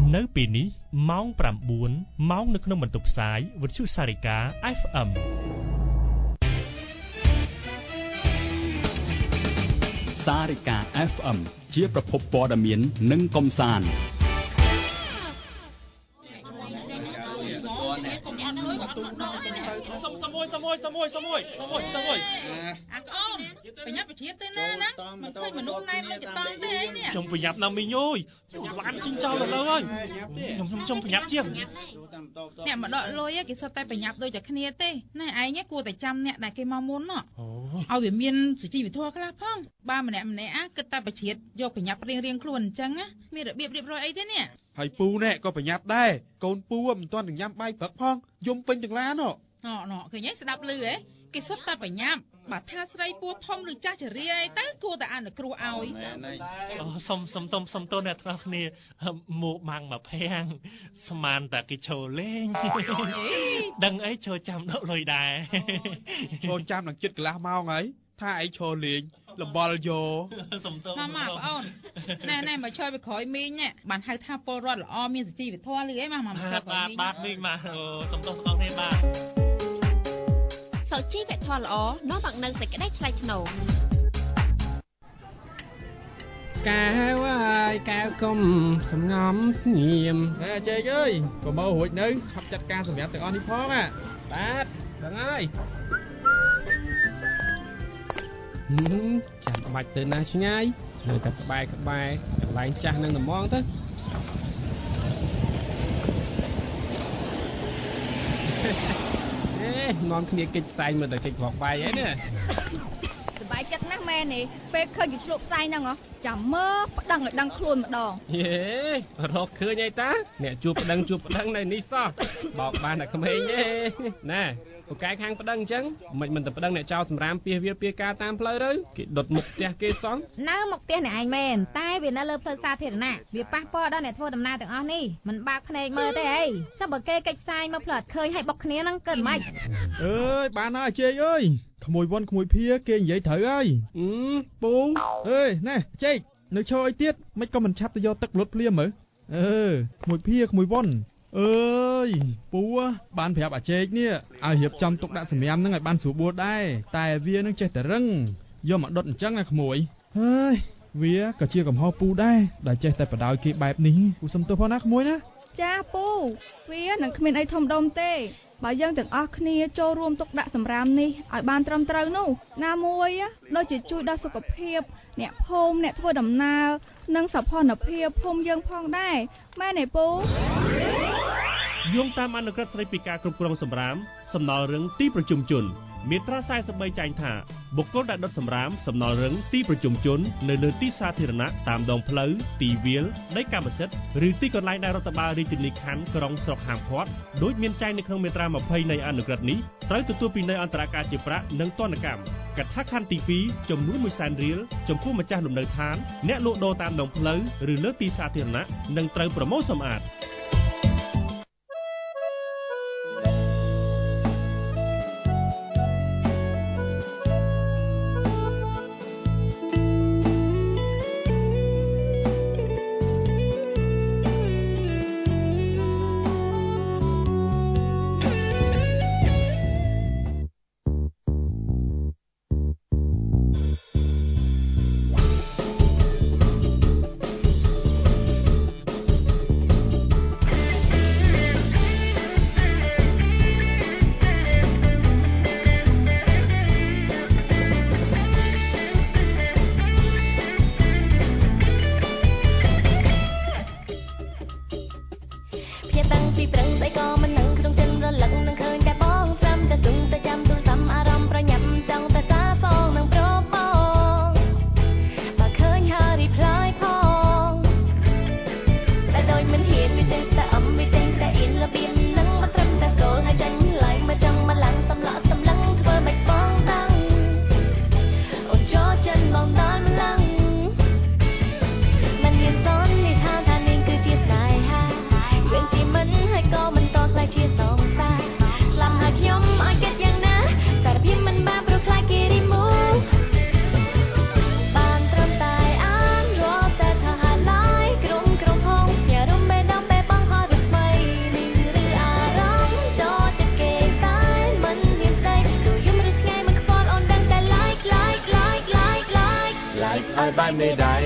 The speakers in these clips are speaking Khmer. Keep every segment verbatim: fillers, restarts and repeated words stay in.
នៅពេលនេះម៉ោងប្រាំបួនម៉ោងនៅក្នុងបន្ទប់ផ្សាយវិទ្យុសារិកា เอฟ เอ็มសារិកា เอฟ เอ็ม ជាប្រភពព័ត៌មាននិងកំសាន្តសមមួយសមមួយសមមួយសមមួយសមមួយសមមួយអាអូនបញ្ញាប់វិជាទៅណាណាមិនឃើញមនុស្សណែមកចតង់ទេអីនេះខ្ញុំប្រញាប់ណាមីងអើយឡានជិះចោលទៅលើហើយខ្ញុំខ្ញុំប្រញាប់ជាងអ្នកមកដកលុយគេសុទ្ធតែប្រញាប់ដូចតែគ្នាទេណែឯងគួរតែចាំអ្នកដែលគេមកមុនណោះឲ្យវាមានសុជីវធម៌ខ្លះផងបើម្នាក់ម្នាក់គិតតែបជាយកប្រញាប់រៀងរៀងខ្លួនអញ្ចឹងមានរបៀបរៀបរយអីទេនេះហើយពូណែក៏ប្រញាប់ដែរកូនពូមិនទាន់ញ៉ាំបាយព្រឹកផងយំពេញទាំងឡានណោះណ៎ឃើញទេស្ដាប់ឮហ៎គេសុទ្ធតែប្រញាប់បើថាស្រីពោះធំឬចាស់ចរាអីទៅគួរតែអនុគ្រោះឲ្យអូសុំសុំសុំសុំតូនអ្នកទាំងគ្នាមកម៉ាំងមកភាំងស្មានតែគេឈរលេងដឹងអីឈរចាំដកលុយដែរឈរចាំនឹងចិត្តកន្លះម៉ោងហើយថាឯងឈរលេងលបល់យោសុំតូនមកមកបងអូនណែណែមកជួយไปក្រោយមីងណែបានហៅថាពលរដ្ឋល្អមានសុជីវធម៌លឺអីមកមកជួយក្រោយមីងបាទមីងមកសុំតូនស្បងទេបាទសុជីវធម៌ល្អនាំមកនូវសេចក្តីថ្លៃថ្នូរកែវហើយកែវកុំសំងំស្ងៀមហេជេកអើយប្រមើរួចនៅឆាប់ចាត់ការសម្រាប់ទាំងអស់នេះផងណាបាទដឹងហើយចាំបាច់ទៅណាឆ្ងាយនៅតែក្បែរក្បែរកន្លែងចាស់នឹងត្មងទៅនាំគ្នាកិច្ចផ្សាយមើលតែកិច្ចប្រកបាយអីណាសប្បាយចិត្តណាស់មែននេះពេលឃើញគេឆ្លក់ផ្សាយហ្នឹងហ៎ចាំមើលប្តឹងឲ្យដឹងខ្លួនម្ដងយេរកឃើញអីតាអ្នកជួបប្តឹងជួបប្តឹងនៅនេះសោះបោកបានតែក្មេងទេណាពូកែខាងប្តឹងអញ្ចឹងមិនមិនតែប្តឹងអ្នកចោលសម្រាមពាសវាពាការតាមផ្លូវទៅគេដុតមុខផ្ទះគេសោះនៅមុខផ្ទះអ្នកឯងមែនតែវានៅលើផ្លូវសាធារណៈវាប៉ះពាល់ដល់អ្នកធ្វើដំណើរទាំងអស់នេះមិនបើកភ្នែកមើលទេអីចាំបើគេកិច្ចផ្សាយមកផ្លូវអត់ឃើញឲ្យបុកគ្នាហ្នឹងកើតមិនអើយបានហើយជេកអើយក្មួយវ៉ុនក្មួយភៀគេនិយាយត្រូវហើយអឺពូអើយណែជេកនៅឈរអីទៀតមិនក៏មិនឆាប់ទៅយកទឹកលុតភ្លាមមើលអឺក្មួយភៀក្មួយវ៉ុនអើយពូបានប្រាប់អាជេកនេះឲ្យរៀបចំទុកដាក់សម្រាមហ្នឹងឲ្យបានស្រួលបួលដែរតែវានឹងចេះតែរឹងយកមកដុតអញ្ចឹងណាក្មួយហើយវាក៏ជាកំហុសពូដែរដែលចេះតែបដ ாய் គេបែបនេះពូសុំទោសផងណាក្មួយណាចាពូវានឹងគ្មានអីធំដុំទេបើយើងទាំងអស់គ្នាចូលរួមទុកដាក់សម្រាមនេះឲ្យបានត្រឹមត្រូវនោះណាមួយដូចជាជួយដល់សុខភាពអ្នកភូមិអ្នកធ្វើដំណើរនិងសោភ័ណភាពភូមិយើងផងដែរមែនទេពូយោងតាមអនុក្រឹត្យស្តីពីការគ្រប់គ្រងសម្រាមសំណល់រឹងទីប្រជុំជនមាត្រាសែសិបបីចែងថាបុគ្គលដែលដុតសម្រាមសំណល់រឹងទីប្រជុំជននៅលើទីសាធារណៈតាមដងផ្លូវទីវាលដីកម្មសិទ្ធិឬទីកន្លែងដែលរដ្ឋបាលរាជធានីខណ្ឌក្រុងស្រុកហាមឃាត់ដោយមានចែងនៅក្នុងមាត្រាម្ភៃនៃអនុក្រឹត្យនេះត្រូវទទួលពិន័យអន្តរការជាប្រាក់និងទណ្ឌកម្មកថាខណ្ឌទីពីរចំនួនមួយសែនរៀលចំពោះម្ចាស់លំនៅឋានអ្នកលក់ដូរតាមដងផ្លូវឬលើទីសាធារណៈនឹងត្រូវប្រមូលសម្អាតឲ្យបែបនេះដែរ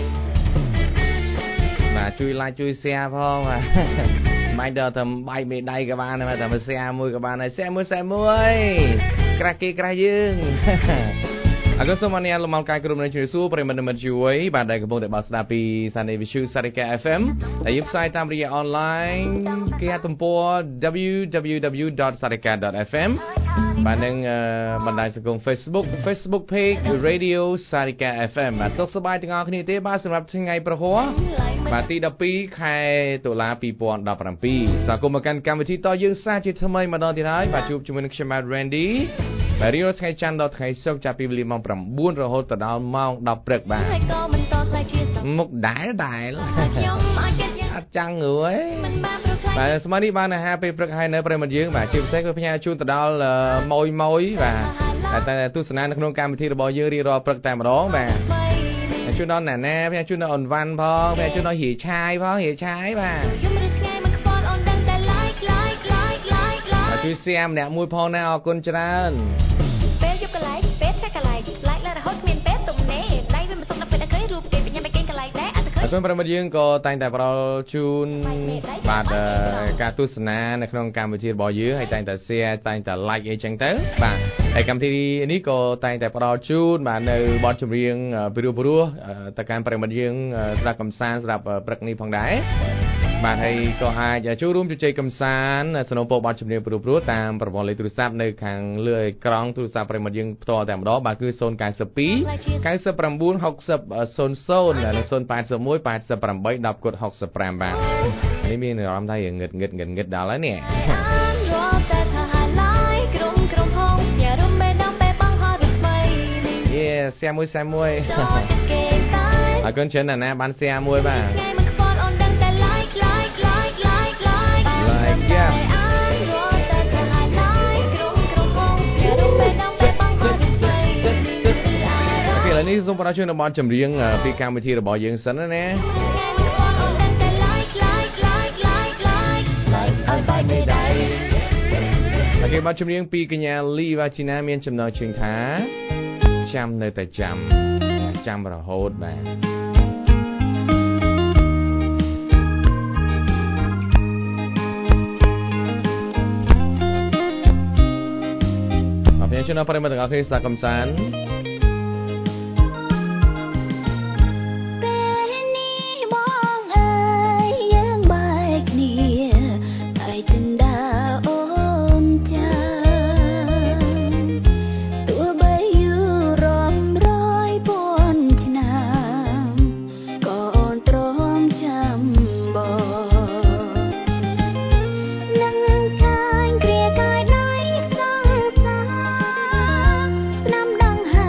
បាទជួយ like ជួយ share ផងបាទមិនដល់តែបែកមេដៃក៏បានដែរតែមក share មួយក៏បានដែរ share មួយ share មួយក្រាស់គេក្រាស់យើងអរគុណសូមអរគុណលោកមកកាយក្រុមនៃជំរាបសួរប្រិមត្តមិត្តជួយបាទដែលកំពុងតែបើកស្ដាប់ពីសានីវិទ្យុសារិកា เอฟ เอ็ม ដែលយើងផ្សាយតាមរយៈ online គេហទំព័រ ดับเบิลยู ดับเบิลยู ดับเบิลยู ดอท sarika ดอท เอฟ เอ็ม បាទនឹងបណ្ដាញសង្គម Facebook Facebook page Radio Sarika เอฟ เอ็ม បាទសុខសប្បាយទាំងអស់គ្នាទេបាទសម្រាប់ថ្ងៃប្រហ័សបាទទីដប់ពីរខែតុលាពីរពាន់ដប់ប្រាំពីរស្វាគមន៍មកកាន់កម្មវិធីតយើងសាជាថ្មីម្ដងទៀតហើយបាទជួបជាមួយនឹងខ្ញុំ Randy បាទរៀងរាល់ថ្ងៃច័ន្ទដល់ថ្ងៃសុក្រចាប់ពីវេលាម៉ោង9រហូតដល់ម៉ោងដប់ព្រឹកបាទមុខដែលដែលអត់ចាំងងើយបាទស្មាននេះបានអាហារពេលព្រឹកហើយនៅប្រិមត្តយើងបាទជាពិសេសគឺផ្ញើជូនទៅដល់ម៉ួយម៉ួយបាទតែទស្សនានៅក្នុងកម្មវិធីរបស់យើងរៀងរាល់ព្រឹកតែម្ដងបាទជូនដល់ណាណាផ្ញើជូនដល់អនវ៉ាន់ផងផ្ញើជូនដល់ហៀឆាយផងហៀឆាយបាទជួយ share ម្នាក់មួយផងណាអរគុណច្រើនពេលយកកន្លែងពេលតែកន្លែង like លើរហូតគ្មានពេលទំនេរដៃវាមិនសុំដល់ពេលអីគេរូបគេបញ្ញាមិនគេកន្លែងដែរអត់ទៅឃើញអរគុណប្រិមត្តយើងក៏តែងតែផ្ដល់ជូនបាទការទស្សនានៅក្នុងកម្មវិធីរបស់យើងហើយតែងតែ share តែងតែ like អីចឹងទៅបាទហើយកម្មវិធីនេះក៏តែងតែផ្ដល់ជូនបាទនៅបទចម្រៀងពីរោះពីរោះទៅកាន់ប្រិមត្តយើងស្ដាប់កំសាន្តស្ដាប់ព្រឹកនេះផងដែរបាទហើយក៏អាចចូលរួមជជែកកម្សាន្តสนុំពោបទជំនាញព្រោះព្រោះតាមប្រព័ន្ធលេខទូរស័ព្ទនៅខាងលើអេក្រង់ទូរស័ព្ទប្រិមត្តយើងផ្ទាល់តែម្ដងបាទគឺศูนย์ เก้า สอง เก้า เก้า หก ศูนย์ ศูนย์ ศูนย์ แปด หนึ่ง ศูนย์ แปด แปด แปด หก ห้าបាទនេះមានអារម្មណ៍ថាងឹតងឹតងឹតងឹតដល់ហើយនេះយេសៀមួយសៀមួយអរគុណច្រើនណាស់ណាបានសៀមួយបាទនេះសូមប្រជុំនៅបទចម្រៀងពីកម្មវិធីរបស់យើងសិនណាអូខេបទចម្រៀងពីកញ្ញាលីវ៉ាជីណាមានចំណងជើងថាចាំនៅតែចាំចាំរហូតបាទអរគុណចំណាប់ប្រិយមិត្តទាំងអស់គ្នាស្ដាប់កំសាន្ត Hãy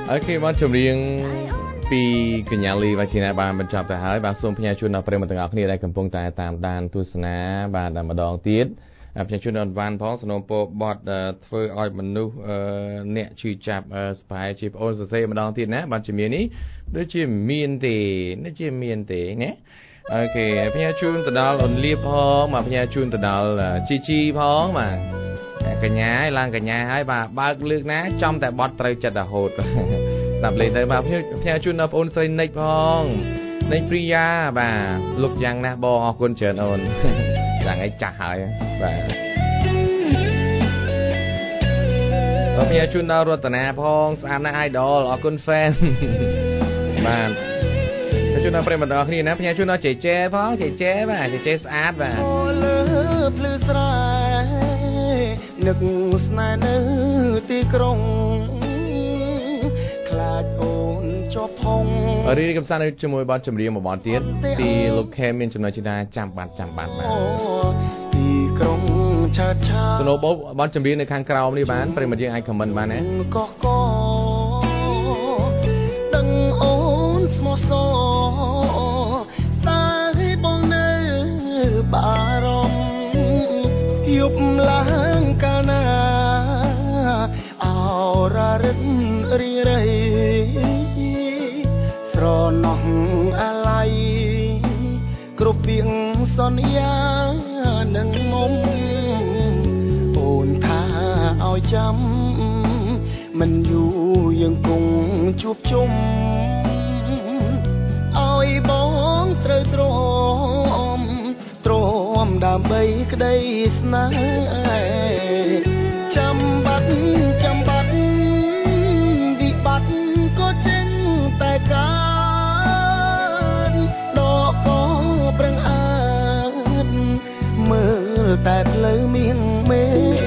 អូខេបងចម្រៀងពីកញ្ញាលីវ៉ាធីណាបានបញ្ចប់ទៅហើយបាទសូមផ្ញើជូនដល់ប្រិយមិត្តទាំងអស់គ្នាដែលកំពុងតែតាមដានទស្សនាបាទម្ដងទៀតផ្ញើជូនដល់វ៉ាន់ផងសនំពោបត់ធ្វើឲ្យមនុស្សអ្នកឈឺចាប់ស្បែកជាប្អូនសរសេរម្ដងទៀតណាបាទជំនាញនេះដូចជាមានទេដូចជាមានទេណាអូខេផ្ញើជូនទៅដល់អូនលៀបផងបាទផ្ញើជូនទៅដល់ជីជីផងបាទកញ្ញាឲ្យឡើងកញ្ញាហើយបាទបើកលើកណាចំតែបត់ត្រូវចិត្តរហូតស្ដាប់លេងទៅបាទផ្ញើជូនដល់បងអូនស្រីនិចផងនិចព្រីយ៉ាបាទលុកយ៉ាងណាស់បងអរគុណច្រើនអូនយ៉ាងឯងចាស់ហើយបាទអរផ្ញើជូនដល់រតនាផងស្អាតណាស់ idol អរគុណ fan បាទជូនដល់ប្រិយមិត្តទាំងអស់គ្នាណាផ្ញើជូនដល់ជេជែផងជេជែបាទជេជែស្អាតបាទលើភ្លឺស្រែនឹកស្នេហ៍នៅទីក្រុងខ្លាចអូនជាប់ផុងរីកកំសាន្តជាមួយបទចម្រៀងមួយបទទៀតពីលោកខេមមានចំណុចជាចាំបាត់ចាំបាត់បាទទីក្រុងឆើតឆាសណូបបទចម្រៀងនៅខាងក្រោមនេះបានប្រិយមិត្តយើងអាចខមមិនបានណាកកកដឹងអូនស្មោះសរតែបងនៅបារម្ភយប់ឡើងកាលណាអររឹករីរៃស្រណោះអាឡ័យគ្រប់ពីងសន្យានឹងមុំអូនថាឲ្យចាំមិនយូរយើងគង់ជួបជុំឲ្យបងត្រូវទ្រាំទ្រាំដើម្បីក្តីស្នេហ៍ចាំបាត់ចាំបាត់វិបត្តិក៏ចេញតែកើតដកក៏ប្រឹងអើតមើលតែផ្លូវមៀងមេ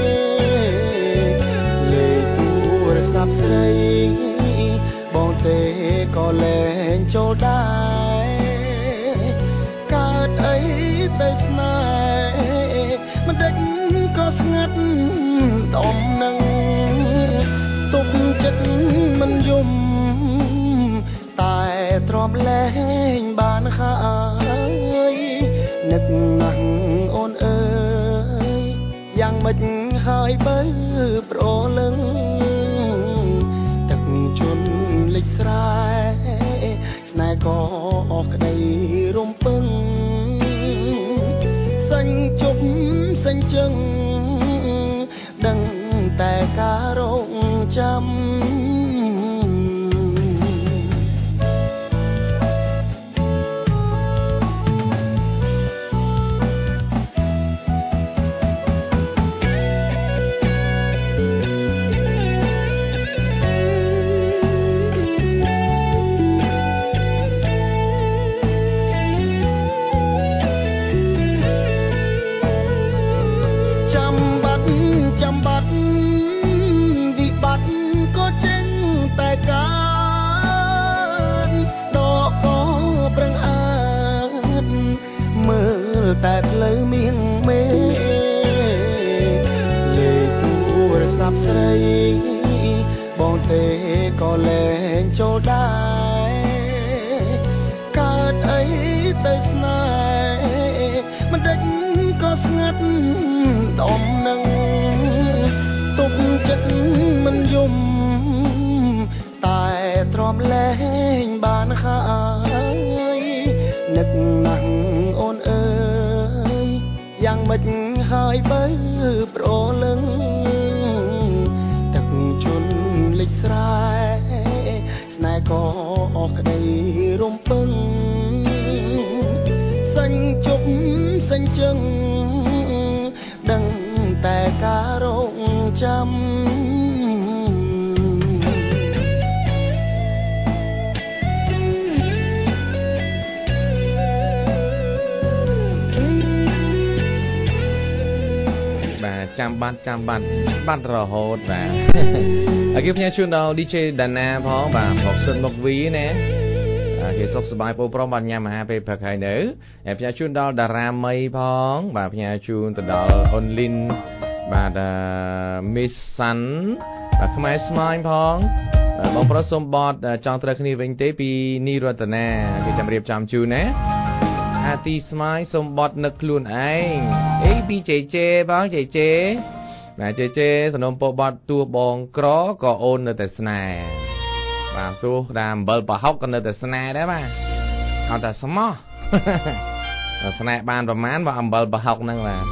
លេខទូរស័ព្ទស្រីបងទេក៏លែងចូលដែរកើតអីទៅស្នេហ៍មិនដេចក៏ស្ងាត់ដំនឹងទុកចិត្តមិនយំតែទ្រាំលែងបានហើយនឹកណាស់អូនអើយយ៉ាងម៉េចហើយបើប្រលឹងទឹកជន់លិចស្រែស្នេហ៍ក៏អស់ក្តីរំពឹងសាញ់ជប់សាញ់ជឹងដឹងតែការរងចាំតែផ្លូវមៀងមេលេខទូរស័ព្ទស្រីបងទេក៏លែងចូលដែរកើតអីទៅស្នេហ៍មិនដេចក៏ស្ងាត់ដំនឹងទុកចិត្តមិនយំតែទ្រាំលែងបានហើយនឹកណាស់អូនអើយយ៉ាងម៉េចហើយបើប្រលឹងទឹកជន់លិចស្រែស្នេហ៍ក៏អស់ក្តីរំពឹងសាញ់ជប់សាញ់ជឹងដឹងតែការរងចាំចាំបាត់ចាំបាត់បាត់រហូតបាទហើយគេផ្ញើជូនដល់ ឌី ជេ ដាណាផងបាទមកសិនមកវីណាគេសុខសប្បាយពោប្រុសបានញ៉ាំអាហារពេលព្រឹកហើយនៅហើយផ្ញើជូនដល់តារាមីផងបាទផ្ញើជូនទៅដល់អូនលីនបាទមីសសាន់បាទខ្មែរស្មាញផងបងប្រុសសូមបតចង់ត្រូវគ្នាវិញទេពីនីរតនាគេចាំរៀបចំជូនណាអាទីស្មាយសូមបតនឹកខ្លួនឯងអេពីជេជេបងជេជេណាជេជេសនំពោបតទួបងក្រក៏អូននៅតែស្នេហ៍បាទទោះតែអំបិលប្រហុកក៏នៅតែស្នេហ៍ដែរបាទអត់តែស្មោះស្នេហ៍បានប្រមាណបើអំបិលប្រហុកហ្នឹងបាទ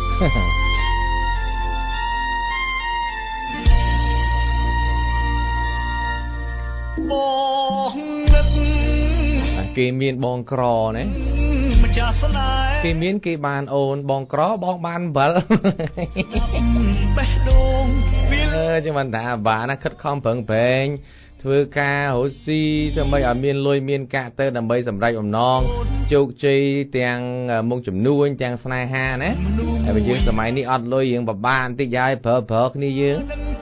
បងនឹកគេមានបងក្រណាម្ចាស់ស្នេហ៍គេមានគេបានអូនបងក្របងបានអំបិលបេះដូងអឺចាំមិនថាបានណាខិតខំប្រឹងប្រែងធ្វើការរស់ស៊ីដើម្បីឲ្យមានលុយមានកាក់ទៅដើម្បីសម្រេចបំណងជោគជ័យទាំងមុខជំនួញទាំងស្នេហាណាហើយបើយើងសម័យនេះអត់លុយយើងពិបាកបន្តិចហើយប្រើប្រើគ្នាយើង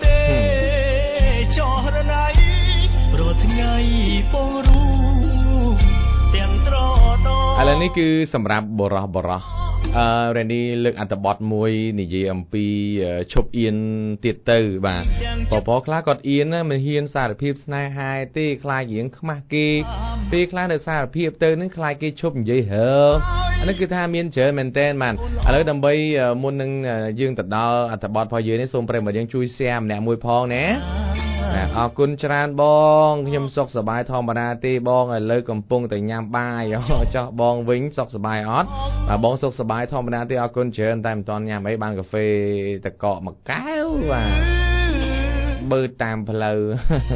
ចោះរណៃព្រោះថ្ងៃបងរូទាំងត្រតឥឡូវនេះគឺសម្រាប់បរោះបរោះអឺរ៉េនីលើកអត្ថបទមួយនិយាយអំពីឈប់អៀនទៀតទៅបាទបបខ្លះគាត់អៀនណាមិនហ៊ានសារភាពស្នេហាទេខ្លាចរៀងខ្មាស់គេពេលខ្លះនៅសារភាពទៅនឹងខ្លាចគេឈប់និយាយហើអានេះគឺថាមានច្រើនមែនតើបាទឥឡូវដើម្បីមុននឹងយើងទៅដល់អត្ថបទរបស់យើងនេះសូមប្រិយមិត្តយើងជួយ share ម្នាក់មួយផងណាអរគុណច្រើនបងខ្ញុំសុខសប្បាយធម្មតាទេបងឥឡូវកំពុងតែញ៉ាំបាយចោះបងវិញសុខសប្បាយអត់បាទបងសុខសប្បាយធម្មតាទេអរគុណច្រើនតែមិនតាន់ញ៉ាំអីបានកាហ្វេតកកមួយកែវបាទបើតាមផ្លូវ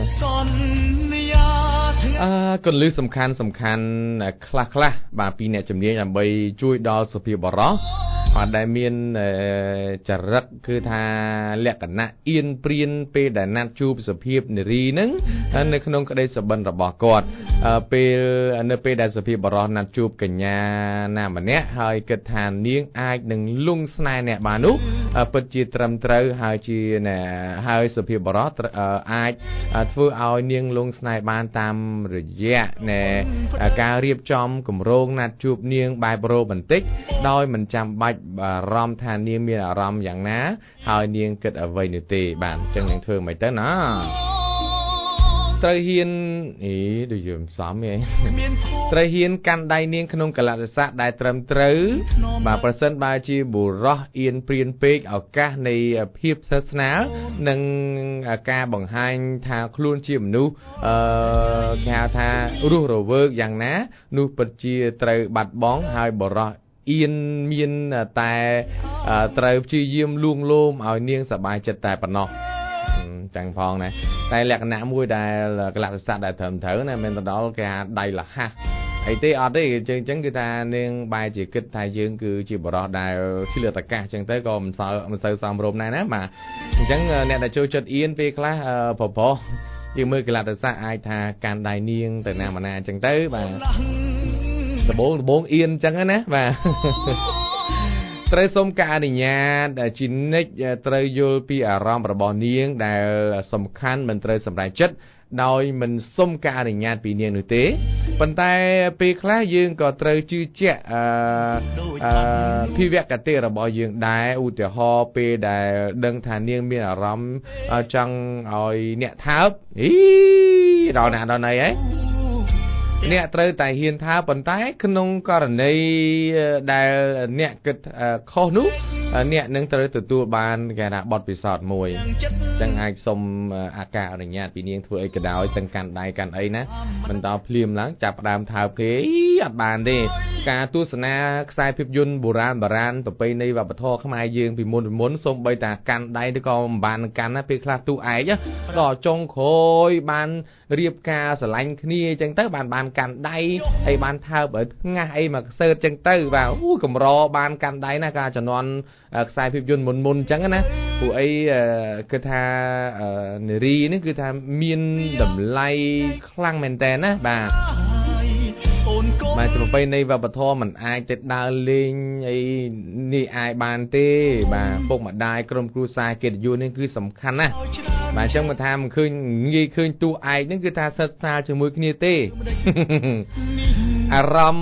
អឺកលឹះសំខាន់សំខាន់ខ្លះខ្លះបាទពីអ្នកជំនាញដើម្បីជួយដល់សុភាពបរោះអត់ដែលមានចរិតគឺថាលក្ខណៈអៀនព្រៀនពេលដែលណាត់ជួបសុភាពនារីហ្នឹងនៅក្នុងក្តីសុបិនរបស់គាត់ពេលនៅពេលដែលសុភាពបរោះណាត់ជួបកញ្ញាណាម្នាក់ហើយគិតថានាងអាចនឹងលង់ស្នេហ៍អ្នកបាននោះពិតជាត្រឹមត្រូវហើយជាហើយសុភាពបរោះអាចធ្វើឲ្យនាងលង់ស្នេហ៍បានតាមរយៈនៃការរៀបចំគម្រោងណាត់ជួបនាងបែបរ៉ូម៉ាន់ទិកដោយមិនចាំបាច់អារម្មណ៍ថានាងមានអារម្មណ៍យ៉ាងណាហើយនាងគិតអ្វីនោះទេបាទអញ្ចឹងនឹងធ្វើមិនទៅណាត្រូវហ៊ានអីដូចយើងសំហ៎ត្រូវហ៊ានកាន់ដៃនាងក្នុងកលៈទេសៈដែលត្រឹមត្រូវបាទប្រសិនបើជាបុរសអៀនព្រៀនពេកឱកាសនៃភាពស្និទ្ធស្នាលនិងការបង្ហាញថាខ្លួនជាមនុស្សអឺគេហៅថារស់រវើកយ៉ាងណានោះពិតជាត្រូវបាត់បង់ហើយបុរសអៀនមានតែត្រូវព្យាយាមលួងលោមឲ្យនាងសប្បាយចិត្តតែប៉ុណ្ណោះចឹងផងណាតែលក្ខណៈមួយដែលកលៈទេសៈដែលត្រឹមត្រូវណាមិនទៅដល់គេថាដៃលះអីទេអត់ទេអញ្ចឹងអញ្ចឹងគឺថានាងបែរជាគិតថាយើងគឺជាបរិសុទ្ធដែលឆ្លៀតឱកាសអញ្ចឹងទៅក៏មិនសូវមិនសូវសមរម្យដែរណាបាទអញ្ចឹងអ្នកដែលចូលចិត្តអៀនពេលខ្លះប្រុសប្រុសយើងមើលកលៈទេសៈអាចថាកាន់ដៃនាងទៅណាមកណាអញ្ចឹងទៅបាទដបងដបងអៀនអញ្ចឹងណាបាទត្រូវសូមការអនុញ្ញាតជានិច្ចត្រូវយល់ពីអារម្មណ៍របស់នាងដែលសំខាន់មិនត្រូវសម្រេចចិត្តដោយមិនសុំការអនុញ្ញាតពីនាងនោះទេប៉ុន្តែពេលខ្លះយើងក៏ត្រូវជឿជាក់អឺអឺភាវគតិរបស់យើងដែរឧទាហរណ៍ពេលដែលដឹងថានាងមានអារម្មណ៍ចង់ឲ្យអ្នកថើបអីដល់ណាដល់ណីហ៎អ្នកត្រូវតែហ៊ានថាប៉ុន្តែក្នុងករណីដែលអ្នកគិតខុសនោះអ្នកនឹងត្រូវទទួលបានគេថាបទពិសោធន៍មួយចឹងអាចសុំអាការអនុញ្ញាតពីនាងធ្វើអីក៏ដោយទាំងកាន់ដៃកាន់អីណាមិនតភ្លាមឡើងចាប់ផ្ដើមថើបគេអត់បានទេការទស្សនាខ្សែភាពយន្តបុរាណបុរាណប្រពៃណីវប្បធម៌ខ្មែរយើងពីមុនពីមុនសូម្បីតែកាន់ដៃទៅក៏មិនបានកាន់ណាពេលខ្លះទូឯកដល់ចុងក្រោយបានរៀបការស្រឡាញ់គ្នាអញ្ចឹងទៅបានបានកាន់ដៃហើយបានថើបឲ្យងាស់អីមកសើតអញ្ចឹងទៅបាទអូកម្របានកាន់ដៃណាការជំនាន់ខ្សែភាពយន្តមុនមុនអញ្ចឹងណាពួកអីគឺថានារីនេះគឺថាមានតម្លៃខ្លាំងមែនតើណាបាទបាទប្រពៃណីវប្បធម៌មិនអាចទៅដើរលេងអីនេះអាចបានទេបាទពុកម្ដាយក្រុមគ្រួសារកិត្តិយសនេះគឺសំខាន់ណាស់បាទអញ្ចឹងមិនថាមិនឃើញងាយឃើញទូឯកនេះគឺថាសិតស្នាលជាមួយគ្នាទេអារម្មណ៍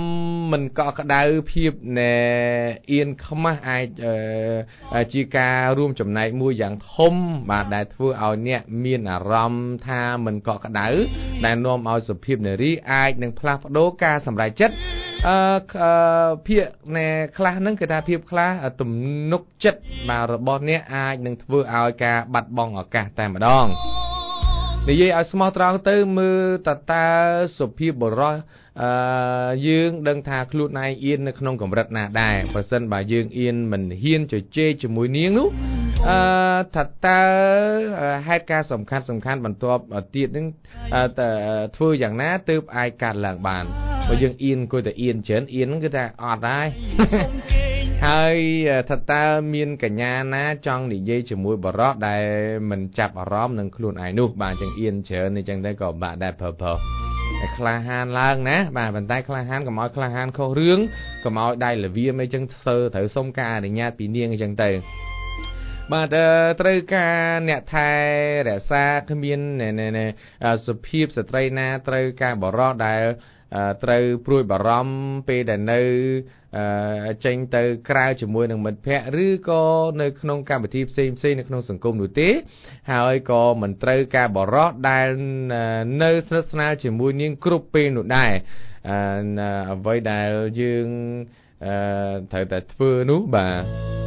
មិនកក់ក្ដៅភាពណែអៀនខ្មាស់អាចជាការរួមចំណែកមួយយ៉ាងធំបាទដែលធ្វើឲ្យអ្នកមានអារម្មណ៍ថាមិនកក់ក្ដៅដែលនាំឲ្យសុភាពនារីអាចនឹងផ្លាស់ប្ដូរការសម្រេចចិត្តអឺភាគណែខ្លះហ្នឹងគឺថាភាពខ្លះទំនុកចិត្តបាទរបស់អ្នកអាចនឹងធ្វើឲ្យការបាត់បង់ឱកាសតែម្ដងនិយាយឲ្យស្មោះត្រង់ទៅមើលតើតើសុភាពបុរសអឺយើងដឹងថាខ្លួនឯងអៀននៅក្នុងកម្រិតណាដែរប្រសិនបើយើងអៀនមិនហ៊ានជជែកជាមួយនាងនោះអឺថាតើហេតុការសំខាន់សំខាន់បន្ទាប់ទៀតនឹងតើធ្វើយ៉ាងណាទើបអាចកាត់ឡើងបានបើយើងអៀនគួរតែអៀនច្រើនអៀនហ្នឹងគឺថាអត់ដែរហើយថាតើមានកញ្ញាណាចង់និយាយជាមួយបរិសុទ្ធដែលមិនចាប់អារម្មណ៍នឹងខ្លួនឯងនោះបាទចឹងអៀនច្រើនអញ្ចឹងទៅក៏បាក់ដែរប្រើប្រើក្លាហានឡើងណាបាទប៉ុន្តែក្លាហានកុំឲ្យក្លាហានខុសរឿងកុំឲ្យដៃលវាមអីចឹងធ្វើត្រូវសុំការអនុញ្ញាតពីនាងអញ្ចឹងទៅបាទត្រូវការអ្នកថែរក្សាគ្មានសុភាពស្ត្រីណាត្រូវការបរិសុទ្ធដែលត្រូវព្រួយបារម្ភពេលដែលនៅចេញទៅក្រៅជាមួយនឹងមិត្តភ័ក្តិឬក៏នៅក្នុងកម្មវិធីផ្សេងផ្សេងនៅក្នុងសង្គមនោះទេហើយក៏មិនត្រូវការបរិសុទ្ធដែលនៅស្និទ្ធស្នាលជាមួយនាងគ្រប់ពេលនោះដែរអ្វីដែលយើងត្រូវតែធ្វើនោះបាទ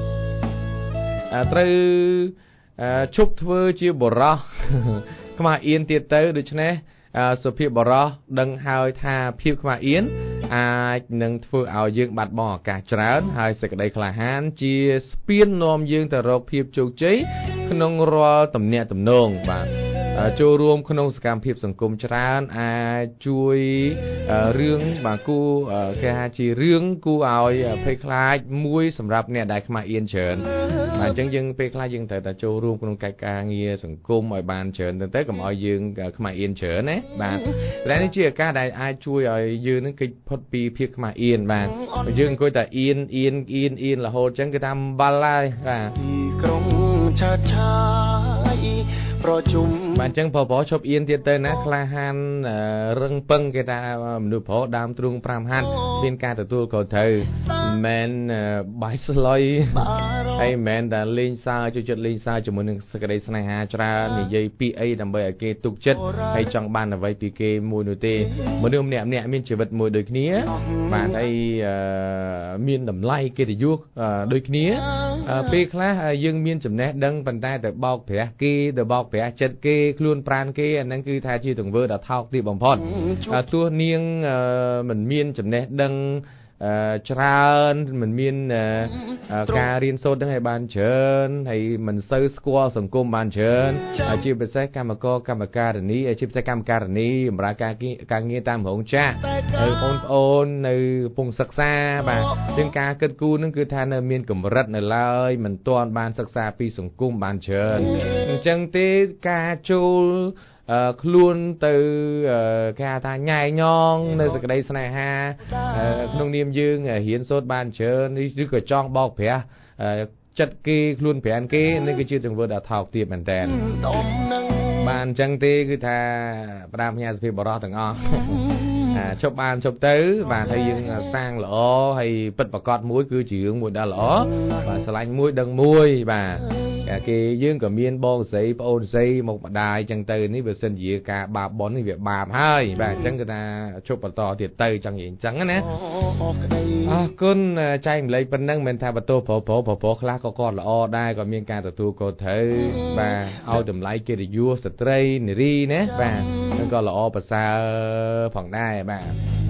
ត្រូវឈប់ធ្វើជាបរិសុទ្ធខ្មាស់អៀនទៀតទៅដូច្នេះសុភាពបរិសុទ្ធដឹងហើយថាភាពខ្មាស់អៀនអាចនឹងធ្វើឲ្យយើងបាត់បង់ឱកាសច្រើនហើយសេចក្តីក្លាហានជាស្ពាននាំយើងទៅរកភាពជោគជ័យក្នុងរាល់ទំនាក់ទំនងបាទចូលរួមក្នុងសកម្មភាពសង្គមច្រើនអាចជួយរឿងបាទគូគេហៅជារឿងគួរឲ្យភ័យខ្លាចមួយសម្រាប់អ្នកដែលខ្មាស់អៀនច្រើនបាទអញ្ចឹងយើងពេលខ្លះយើងត្រូវតែចូលរួមក្នុងកិច្ចការងារសង្គមឲ្យបានច្រើនទៅទៅកុំឲ្យយើងខ្មាស់អៀនច្រើនណាបាទតែនេះជាឱកាសដែលអាចជួយឲ្យយើងនឹងគេចផុតពីភាពខ្មាស់អៀនបាទយើងអង្គុយតែអៀនអៀនអៀនអៀនរហូតអញ្ចឹងគេថាអំបិលហើយបាទក្រុងឆាតឆាយប្រជុំបាទអញ្ចឹងប្រុសៗឈប់អៀនទៀតទៅណាក្លាហានរឹងពឹងគេថាមនុស្សប្រុសដើមទ្រូងប្រាំហាត់មានការទទួលខុសត្រូវមិនបាយស្លុយហើយមិនតែលេងសើចចិត្តលេងសើចជាមួយនឹងសេចក្តីស្នេហាច្រើននិយាយពីអីដើម្បីឲ្យគេទុកចិត្តហើយចង់បានអ្វីពីគេមួយនោះទេមនុស្សម្នាក់ម្នាក់មានជីវិតមួយដូចគ្នាបាទហើយមានតម្លៃកិត្តិយសដូចគ្នាពេលខ្លះយើងមានចំណេះដឹងប៉ុន្តែទៅបោកប្រាស់គេទៅបោកប្រាស់ចិត្តគេខ្លួនប្រានគេអាហ្នឹងគឺថាជាទង្វើដ៏ថោកទាបបំផុតទោះនាងមិនមានចំណេះដឹងច្រើនមិនមានការរៀនសូត្រទាំងឲ្យបានច្រើនហើយមិនសូវស្គាល់សង្គមបានច្រើនជាពិសេសកម្មករកម្មការិនីជាពិសេសកម្មការិនីបម្រើការការងារតាមរោងចក្រហើយបងប្អូននៅកំពុងសិក្សាបាទជាងការគិតគូរនឹងគឺថានៅមានកម្រិតនៅឡើយមិនទាន់បានសិក្សាពីសង្គមបានច្រើនអញ្ចឹងទេការចូលខ្លួនទៅគេថាញ៉ែញងនៅសេចក្តីស្នេហាក្នុងនាមយើងរៀនសូត្របានច្រើនឬក៏ចង់បោកប្រាស់ចិត្តគេខ្លួនប្រានគេនេះគឺជាទង្វើដ៏ថោកទាបមែនតើបានអញ្ចឹងទេគឺថាផ្ដាំផ្ញើសុភាពបរិសុទ្ធទាំងអស់ជប់បានជប់ទៅបាទហើយយើងសាងល្អហើយពិតប្រកបមួយគឺជារឿងមួយដ៏ល្អបាទឆ្លាញ់មួយដឹងមួយបាទគេយើងក៏មានបងស្រីប្អូនស្រីមកម្ដាយអញ្ចឹងទៅនេះវាសិនជាការបាបបននេះវាបាបហើយបាទអញ្ចឹងគឺថាជប់បន្តទៀតទៅចង់និយាយអញ្ចឹងណាអរគុណចែកម្លែកប៉ុណ្ណឹងមិនថាបន្ទោប្រុសប្រុសប្រុសខ្លះក៏គាត់ល្អដែរក៏មានការទទួលខុសត្រូវបាទឲ្យតម្លៃកិត្តិយសស្ត្រីនារីណាបាទនឹងក៏ល្អប្រសើរផងដែរបាទ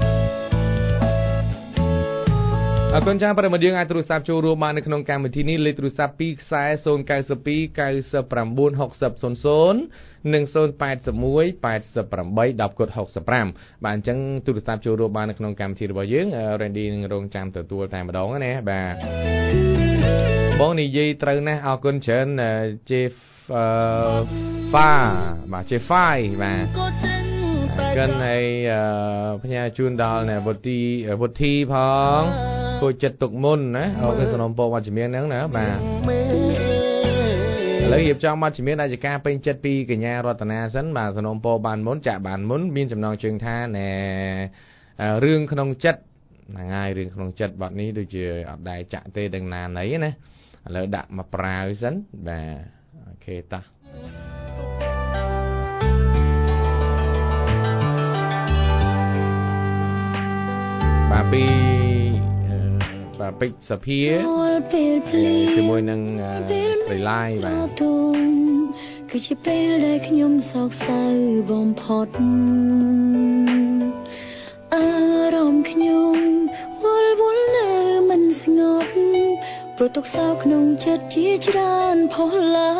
អរគុណចា៎ប្រិយមិត្តយើងអាចទូរស័ព្ទចូលរួមបាននៅក្នុងកម្មវិធីនេះលេខទូរស័ព្ទពីរខ្សែศูนย์ 9 2 9 9 6 0 0 និងศูนย์ 8 1 8 8 10 65បាទអញ្ចឹងទូរស័ព្ទចូលរួមបាននៅក្នុងកម្មវិធីរបស់យើង Randy នឹងរងចាំទទួលតែម្ដងណាបាទបងនិយាយត្រូវណាស់អរគុណច្រើនជេហ្វាបាទជេហ្វាយបាទកិនឲ្យផ្ញើជូនដល់អ្នកវុធីវុធីផងគួរចិត្តទុកមុនណាអូគេសំណពរវត្តមានហ្នឹងណាបាទឥឡូវរៀបចំវត្តមានរាជការពេញចិត្តពីកញ្ញារតនាសិនបាទសំណពរបានមុនចាក់បានមុនមានចំណងជើងថាណែរឿងក្នុងចិត្តហ្នឹងហើយរឿងក្នុងចិត្តបទនេះដូចជាអត់ដែរចាក់ទេដឹងណាណីណាឥឡូវដាក់មកប្រាវសិនបាទអូខេតោះបាទពីបាទពេជ្រសភាជាមួយនឹងត្រីឡាយបាទគឺជាពេលដែលខ្ញុំសោកសៅបំផុតអារម្មណ៍ខ្ញុំវល់វល់នៅមិនស្ងប់ព្រោះទុកសោកក្នុងចិត្តជាច្រើនផុស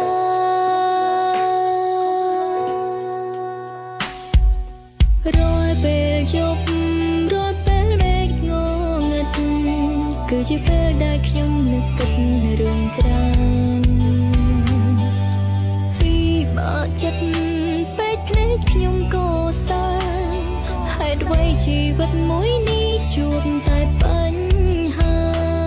ឡើងរាល់ពេលយប់រាល់ពេលមេឃងងឹតគឺជាពេលដែលខ្ញុំនឹកគិតរឿងច្រើនពីបាក់ចិត្តពេកភ្នែកខ្ញុំក៏សើហេតុអ្វីជីវិតមួយនេះជួបតែបញ្ហា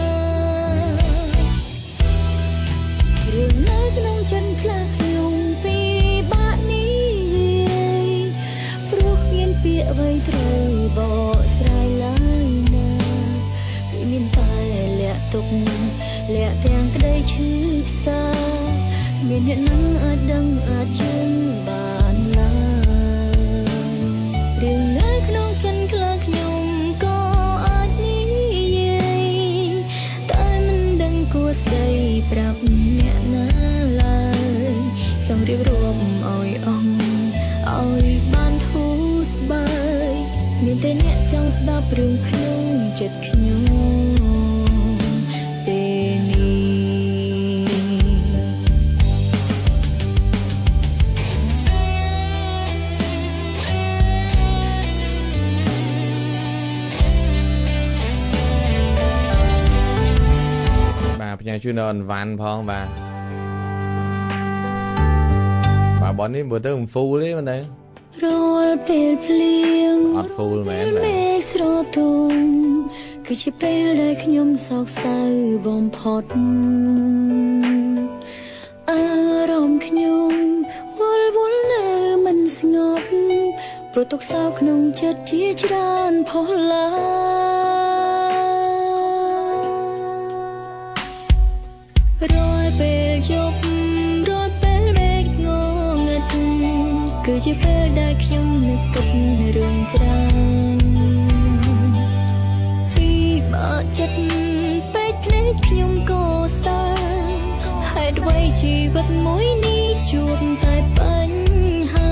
រឿងនៅក្នុងចិត្តខ្លះខ្ញុំពីបាក់នេះព្រោះគ្មានពាក្យអ្វីត្រូវបកស្រាយឡើយណាគឺមានតែលាក់ទុកលាក់ទាំងក្តីឈឺផ្សាមានអ្នកនឹងអាចដឹងអាចជឿបានឡើយរឿងនៅក្នុងចិត្តខ្លះខ្ញុំក៏អាចនិយាយតែមិនដឹងគួរស្ដីប្រាប់អ្នកណាឡើយចង់រៀបរាប់ឲ្យអស់ឲ្យបានធូរស្បើយមានតែអ្នកចង់ស្ដាប់រឿងក្នុងចិត្តខ្ញុំជួយនៅអនវ៉ាន់ផងបាទបាទបននេះមើលទៅមិនហ្វូលទេមែនទេរាល់ពេលភ្លៀងអត់ហ្វូលមែនមេឃស្រទុំគឺជាពេលដែលខ្ញុំសោកសៅបំផុតអារម្មណ៍ខ្ញុំវល់វល់នៅមិនស្ងប់ព្រោះទុកសោកក្នុងចិត្តជាច្រើនផុសឡើងរាល់ពេលយប់រាល់ពេលមេឃងងឹតគឺជាពេលដែលខ្ញុំនឹកគិតរឿងច្រើនពីបាក់ចិត្តពេកភ្នែកខ្ញុំក៏សើហេតុអ្វីជីវិតមួយនេះជួបតែបញ្ហា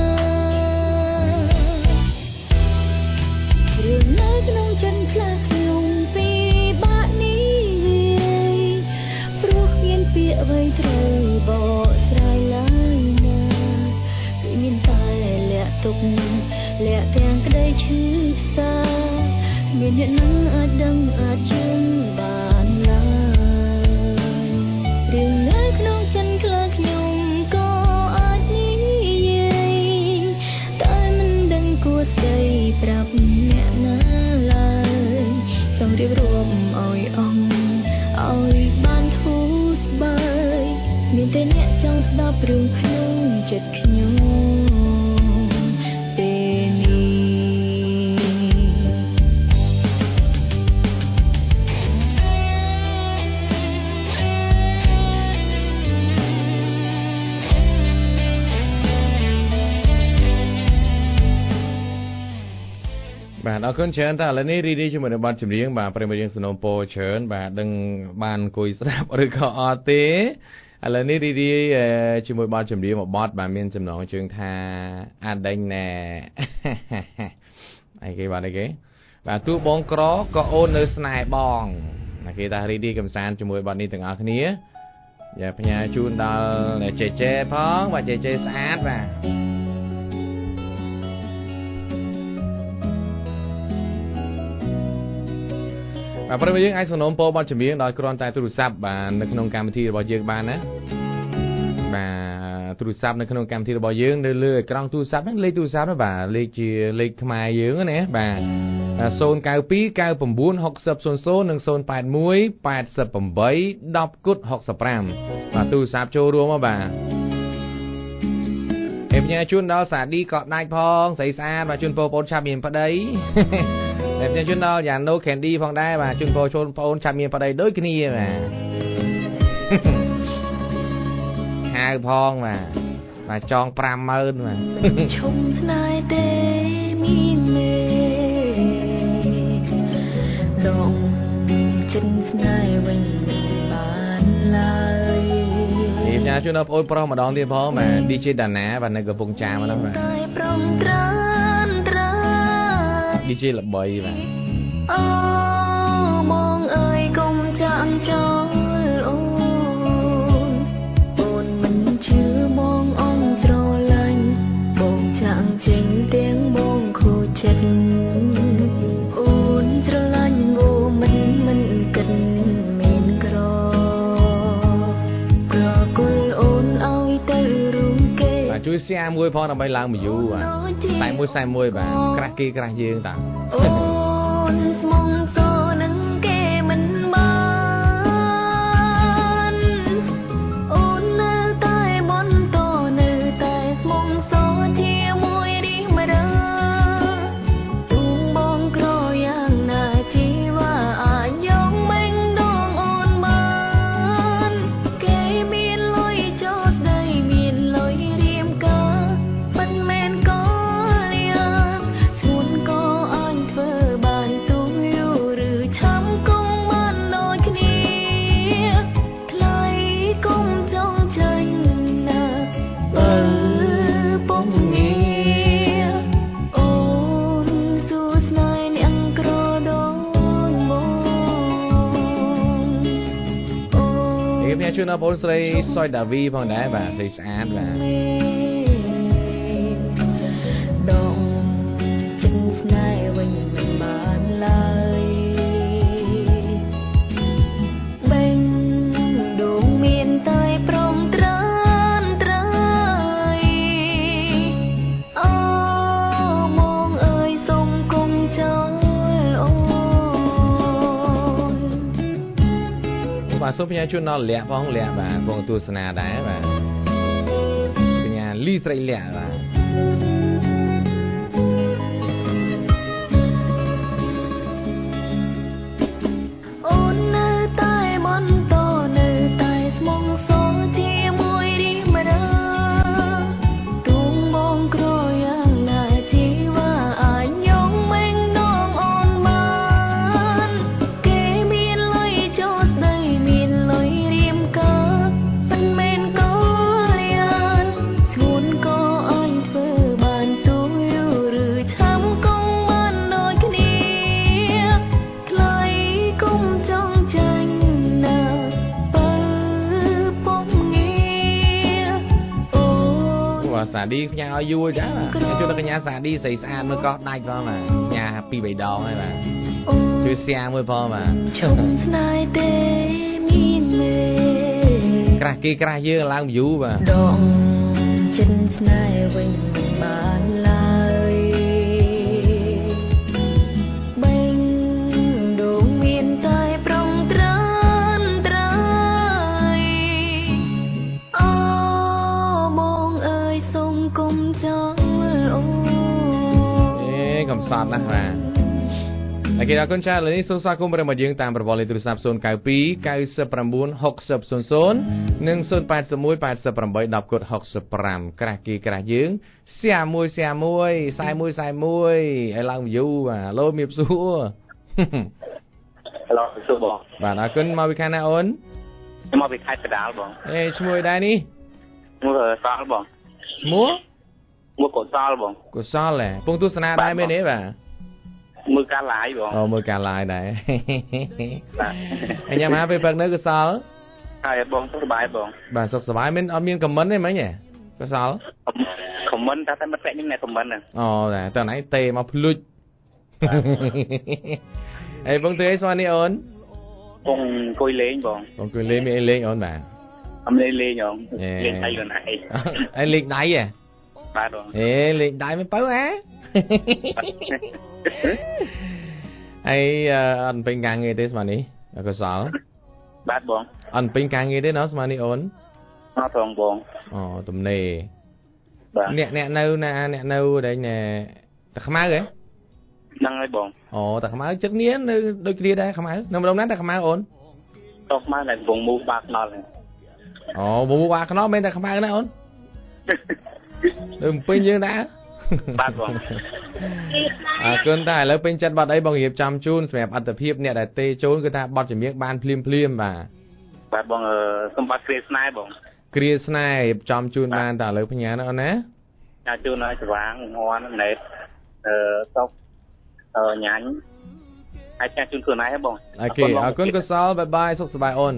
រឿងនៅក្នុងចិត្តខ្លះខ្ញុំពីបាក់នេះពាក្យអ្វីត្រូវបកស្រាយឡើយណាគឺមានតែលាក់ទុកលាក់ទាំងក្តីឈឺផ្សាមានអ្នកនឹងអាចដឹងអាចជឿបានឡើយរឿងនៅក្នុងចិត្តខ្លះខ្ញុំក៏អាចនិយាយតែមិនដឹងគួរស្ដីប្រាប់អ្នកណាឡើយចង់រៀបរាប់ឲ្យអស់ឲ្យបានធូរមានតែអ្នកចង់ស្ដាប់រឿងក្នុងចិត្តខ្ញុំពេលនេះបាទអរគុណច្រើនតើឥឡូវនេះរីរីជាមួយនឹងបទចម្រៀងបាទប្រិយមិត្តយើងសនំពោច្រើនបាទដឹងបានអង្គុយស្ដាប់ឬក៏អត់ទេឥឡូវនេះរីរីជាមួយបទចម្រៀងមួយបទបាទមានចំណងជើងថាអាដេញណែអីគេបាទអីគេបាទទូបងក្រក៏អូននៅស្នេហ៍បងណាគេថារីរីកំសាន្តជាមួយបទនេះទាំងអស់គ្នាយ៉ាផ្ញើជូនដល់ជេជេផងបាទជេជេស្អាតបាទបាទប្រិយមិត្តយើងអាចសនំពោបទចម្រៀងដោយគ្រាន់តែទូរស័ព្ទបាទនៅក្នុងកម្មវិធីរបស់យើងបានណាបាទទូរស័ព្ទនៅក្នុងកម្មវិធីរបស់យើងនៅលើអេក្រង់ទូរស័ព្ទហ្នឹងលេខទូរស័ព្ទហ្នឹងបាទលេខជាលេខខ្មែរយើងណាបាទศูนย์ เก้า สอง เก้า หก ศูนย์ ศูนย์ និង ศูนย์ แปด หนึ่ง แปด แปด หนึ่ง គុត หกสิบห้าបាទទូរស័ព្ទចូលរួមមកបាទហើយផ្ញើជូនដល់សាឌីកក់ដាច់ផងស្រីស្អាតបាទជូនបងប្អូនឆាប់មានប្តីអ្នកខ្ញុំជូនដល់យ៉ាង No Candy ផងដែរបាទជូនពរជូនបងអូនចាំមានប្តីដូចគ្នាបាទហៅផងបាទបាទចងfiveម៉ឺនបាទឈុំស្នេហ៍ទេមានមេដងចិនស្នេហ៍វិញបានឡើយនេះញ៉ាជូនដល់បងអូនប្រុសម្ដងទៀតផងបាទ ឌី ជេ ដាណាបាទនៅកំពង់ចាមហ្នឹងបាទ ឌី ជេ ល្បីបាទអូបងអើយកុំចាក់ចោលអូនអូនមិនជឿបងអងត្រឡាញ់បងចាក់ចេញទាំងបងខូចចិត្តអូនស្រឡាញ់អូមិនមិនគិតមានក្រប្រគល់អូនឲ្យទៅរូងគេបាទជួយស្អាមួយផងដើម្បីឡើងមកយូរបាទតែមួយខ្សែមួយបាទក្រាស់គេក្រាស់យើងតាអូនស្មងសនឹងគេមិនបានអូននៅតែបន្តនៅតែស្មងសជាមួយរីមរើទូបងក្រយ៉ាងណាជីវ៉ាអាចយកមិនដងអូនបានគេមានលុយចោតដីមានលុយរៀមកាមិនមែនក៏លៀនស្ងួនក៏អាចធ្វើបានទូយូរឬឆាំគង់បានដូចគ្នាថ្លៃគុំចង់ចាញ់ណាបើពុំងារអូនសួស្នេហ៍អ្នកក្រដូចបងអូននេះខ្ញុំជូនដល់បងស្រីសុយដាវីផងដែរបាទស្រីស្អាតបាទដងចិនស្នេហ៍វិញមិនបានឡើយបេងដួងមានតែប្រងត្រានត្រើយអូមកអើយសុំគុំចោលអូនបាទសូមផ្ញើជូនដល់លក្ខផងលក្ខបាទបងទស្សនាដែរបាទកញ្ញាលីស្រីលក្ខបាទអូននៅតែបន្តនៅតែស្មងសជាមួយរីមរើទូងបងក្រយ៉ាងណាជីវ៉ាអាចយកមិនដងអូនបានគេមានលុយចោតដីមានលុយរៀមកាមិនមែនក៏លៀនស្ងួនក៏អាចធ្វើបានទូយូរឬឆាំគង់បានដូចគ្នាថ្លៃគុំចង់ចាញ់ណាបើពុំងារអូនបាទសាឌីផ្ញើឲ្យយូរចាបាទជួយដល់កញ្ញាសាឌីស្រីស្អាតមើលកោះដាច់ផងបាទញ៉ាពីរបីដងហើយបាទជួយស្អាមួយផងបាទឈុំស្នេហ៍ទេមានមេក្រាស់គេក្រាស់យើងឡើងយូរបាទដងចិនស្នេហ៍វិញមិនបានឡើយបេងដួងមានតែប្រងត្រានត្រើយអូបងអើយសុំគុំចោលអូអេកំសត់ណាស់បាទអរគុណអរគុណចា៎ឥឡូវនេះសូមស្វាគមន៍ប្រិយមិត្តយើងតាមប្រព័ន្ធលេខទូរស័ព្ទศูนย์ เก้า ពីរ เก้า เก้า เก้า หก ศูนย์ ศูนย์ ศูนย์និង ศูนย์ แปด หนึ่ง แปด แปด แปด หก หก ห้าក្រាស់គេក្រាស់យើងស្អាមួយស្អាមួយខ្សែមួយខ្សែមួយឲ្យឡើងយូរបាទឡូមៀបសួរឡូសួរបងបាទអរគុណមកពីខាងណាអូនខ្ញុំមកពីខេត្តកណ្ដាលបងអេឈ្មោះអីដែរនេះឈ្មោះសល់បងឈ្មោះឈ្មោះកុសលបងកុសលហ៎ពងទស្សនាដែរមែនទេបាទមើលការ live បងអូមើលការ live ដែរបាទអញ្ចឹងមកពេលព្រឹកនៅកុសលហើយបងសុខសប្បាយបងបាទសុខសប្បាយមិនអត់មានខមមិនទេមិញហ៎កុសលខមមិនតែតែមិត្តភក្តិខ្ញុំអ្នកខមមិនអូតែតើណៃទេមកភ្លុចអេបងធ្វើអីស្មាននេះអូនបងអង្គុយលេងបងបងអង្គុយលេងមានអីលេងអូនបាទអត់លេងលេងហ៎លេងដៃខ្លួនឯងអីលេងដៃហ៎បាទបងអេលេងដៃមិនបើហ៎ហើយអត់ពេញការងារទេស្មាននេះកុសលបាទបងអត់ពេញការងារទេណោះស្មាននេះអូនអត់ផងបងអូទំនេរបាទអ្នកអ្នកនៅណាអ្នកនៅដែលតែខ្មៅហ៎ năng ấy bông ồ ta khám chất nia đôi kia đây khám nằm đông nát ta khám ổn tóc mai này vùng mù bạc nọ này ồ vùng mù bạc nó bên ta khám cái này ổn đừng pin dương đã bạc bông à cơn taiแล้วเป็นจัดบัดไอ้บางเหียบจำจูนแบบอัตภีพเนี่ยได้เตโจนคือถ้าบัดจะมีบ้านพลิมพลิมบ่าบาดบองเออสมบัติเกรสไนบองเกรียสไนจำจูนบ้านแต่เลยพญานะนะจำจูนน้อยสว่างงอนเน็ตเออตกเออหยันไอ้จำจูนคือไหนครับบองโอเคเอาคุณก็สาวบายบายสุขสบายอ่อน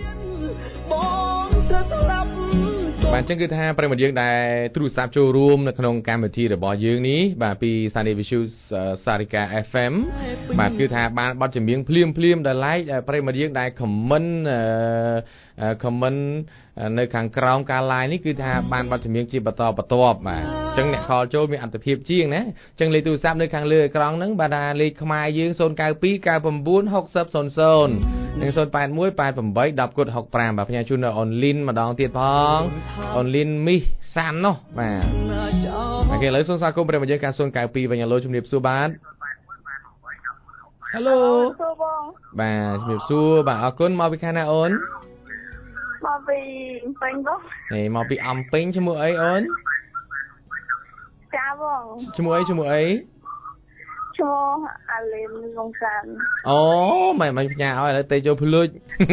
บ้านจังคือท่าประมาณยังได้ทรูซับโชว์รูมในขนมการบันทีเดบอยืงนี้บ้านปีซานิวิชูสาริกาเอฟเอ็มบ้านคือท่าบ้านบ้านจะมีเพลียมเพลียมได้ไลท์ประมาณยังได้คอมเมนต์คอมเมนต์ในขังกรองการไลน์นี่คือท่าบ้านบ้านจะมีจีบต่อปะตอบมาจังเนี่ยคอโจมีอัตเพียบจีงนะจังเลยทรูซับในขังเรือกรองนั้นบาดาเลยขมายยืงโซนกาปีกาผมบุญหกซับโซนโซนหนึ่งโซนแปดมุ้ยแปดผมใบดับกดหกปรามแบบพญาชุนออนลินมาดองเตียพองออนลินมิซันเนาะมาโอเคเลยส่งสากลไปมาเจอการส่งกายปีไปยังโลจุ่มเดียบซูบานฮัลโหลบ่าจุ่มเดียบซูบ่าเอาคนมาไปแค่ไหนอ้นมาไปเป็งบ้างเฮ้ยมาไปอมเป็งชั่วโมงไอ้อ้นจ้าบ้องชั่วโมงไอ้ชั่วโมงไอ้ชั่วโมงอะไรลงกันโอ้ไม่ไม่พญาเอาอะไรเตยโจพลุย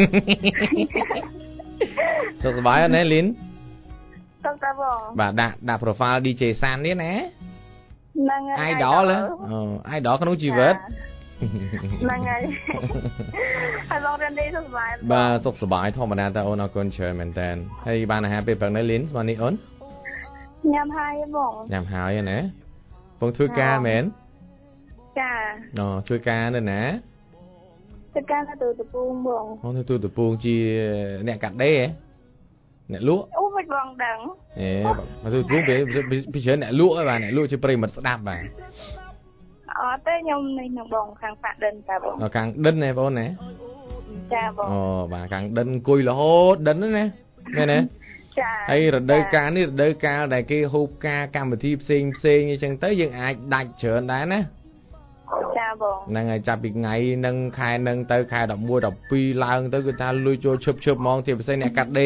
สบายอันนี้ลิ้นต้องตาบองบ่าด่าด่าโปรไฟล์ดีเจซันนี่นะไอ้ดอเลยไอ้ดอขนมจีเวิร์ดนั่งไงไอ้บองเรียนดีสบายบ่าสุขสบายธรรมดาแต่โอนเอาคนเชิญเหมือนกันให้บ้านอาหารไปเปิดในลิ้นวันนี้อ้นยำหายบองยำหายนะปงช่วยกาเหม็นจ้าอ๋อช่วยกาเนี่ยนะช่วยกาถ้าตัวตะปูบองอ๋อตัวตะปูจีเนี่ยกัดได้เนี่ยลวกอู้ไปบองดังเอ๊ะมาตัวตัวไปไปเชิญเนี่ยลวกไอ้บ้านเนี่ยลวกจะปริมาณดับบ้านอ๋อเต้ยยำในหนังบองคางปะเดินจ้าบองอ๋อคางเดินเนี่ยบองไหนจ้าบองอ๋อบ้านคางเดินคุยละโหดเดินนั่นเนี่ยเนี่ยเนี่ยไอ้ระดับการนี่ระดับการได้กี่ฮูบกาการบันทีเซ็งเซ็งnhư chẳng tớiยังไอ้ดัดเชิญได้นะนั่งไงจับอีกไงนั่งคายนั่งเตยคายดอกบัวดอกปีลางเตยกูท่าลุยโจชบชบมองที่ไปใส่เนี่ยกัดดี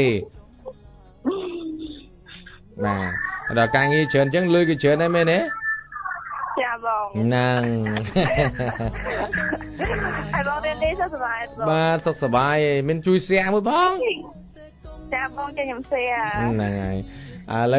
มาดอกการงี้เชิญจังลุยก็เชิญได้ไหมเนี่ยจ้าบองนั่งไอ้บองเรียนดีสบายบ้าสุขสบายมันช่วยเสียมั้ยบ้องจ้าบองจะยำเสียนั่งไงอ่าแล้ว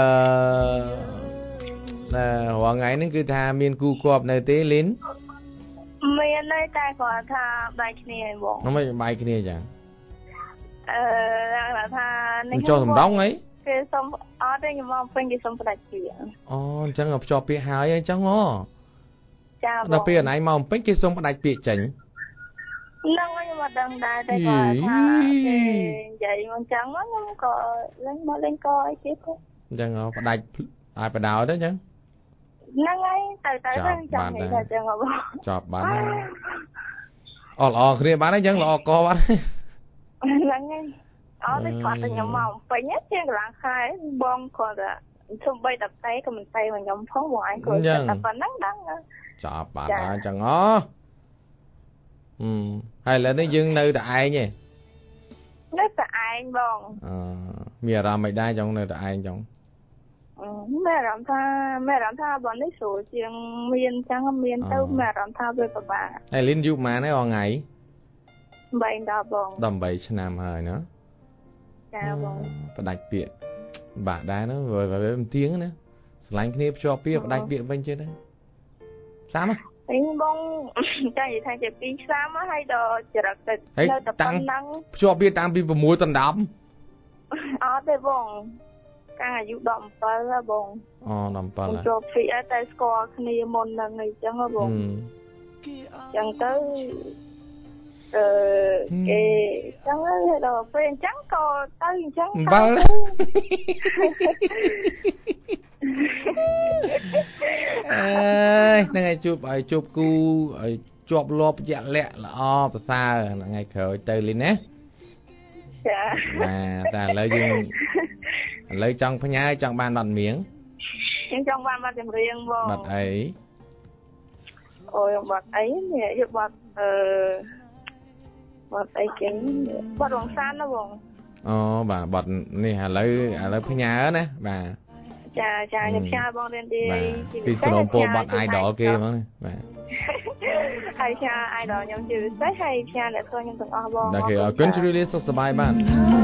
หัวไงนั่นคือทามีนกูกรอบในเตลินมีนในใจขอทาใบขี้นี่บอกน้องไม่ใบขี้นี่จังเออแล้วทาในจอสมดองไงคือสมอ๋อได้ยังมองเป็นกี่สมประดับเสียงอ๋อจังกับจอเปียหายยังจังอ๋อจ้าบอกเราเปียไหนมองเป็นกี่สมประดับเปียจังนั่งก็ยังมาดังได้แต่ก่อนทาใหญ่มันจังว่ายังก็เล่นมาเล่นก้อยคิดจังอ๋อประดับตายประดาวได้จังนั่งไงแต่แต่เรื่องจังไงแต่จังก็บอกจอบบ้านอ๋ออ๋อเคลียร์บ้านได้จังหรอกอบ้านนั่งไงอ๋อแต่ก่อนแต่ยังมองไปเนี้ยเชียงหลังคายบองก่อนอะชมใบดับไตก็มันไตมันยอมพ้องหวานก่อนแต่ก่อนนั่งดังอะจอบบ้านได้จังอ๋ออืมhay là nó dưng nơi tại ai nhỉ nơi tại ai bông à mẹ làm mày đai trong nơi tại ai trong mẹ làm tha mẹ làm tha bọn ấy số chuyện miền trắng miền tây mẹ làm tha với bà hay linh du mà nó on ngày bảy đào bông đầm bảy cho nam hơi nữa dạ bông và đặt biệt bà đai nó rồi và với tiếng nữa lạnh kia cho biết và đặt biệt bên trên đấy sao mà anh bông cái gì thay chỉ pin sao mà hay đồ chỉ đặt nơi tập tăng cho biết tăng pin vào muối tần đậm ờ thế bông càng là dụng đậm phải là bông ờ đậm phải là cho phi ở tại score khi môn là ngày chẳng là bông chẳng tới ờ cái chẳng là đồ phim trắng co tới trắng vâng ơi ngày chụp ở chụp cu ở chụp lốp dạ lẹ là o và xa là ngày khởi tới lên nè dạ mà ta lấy dương lấy trong phải nhai trong bàn bàn miếng trong bàn bàn riêng vô bật ấy អូយបាត់អីនេះយកបាត់អឺបាត់អីគេបាត់រងសានណាបងអូបាទបាត់នេះឥឡូវឥឡូវផ្ញើណាបាទចាចាខ្ញុំផ្ញើបងរៀនទីពីក្រុមពលបាត់ idol គេហ្មងបាទហើយផ្ញើ idol ខ្ញុំជាពិសេសហើយផ្ញើអ្នកស្គាល់ខ្ញុំទាំងអស់បងអូខេអរគុណជួយលាសុខសប្បាយបាទ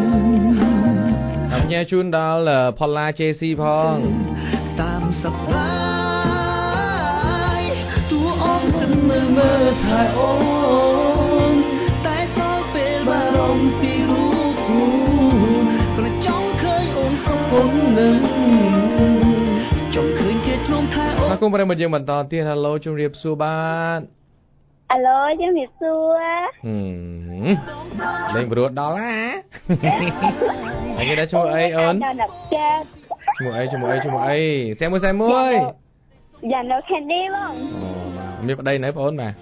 អរញ៉ាជូនដល់ផល្លា ជេ ស៊ី ផងតាមសប្បាយទួអូនគិតមើលមើលថែអូនតែសល់ពេលបារម្ភពីរូបស្នូព្រោះចង់ឃើញអូនសុខគុណនឹងចង់ឃើញគេធ្នមថែអូនអរគុណប្រិយមិត្តយើងបន្តទៀត Hello ជម្រាបសួរបាទហេឡូជំរាបសួរហឹមលេងប្រួតដល់ណាហើយគេដាក់ឈ្មោះអីអូនឈ្មោះអីឈ្មោះអីឈ្មោះអីសែមួយសែមួយយ៉ាណូ Candy បងអូបាទមានប្តីនៅបងអូនបាទ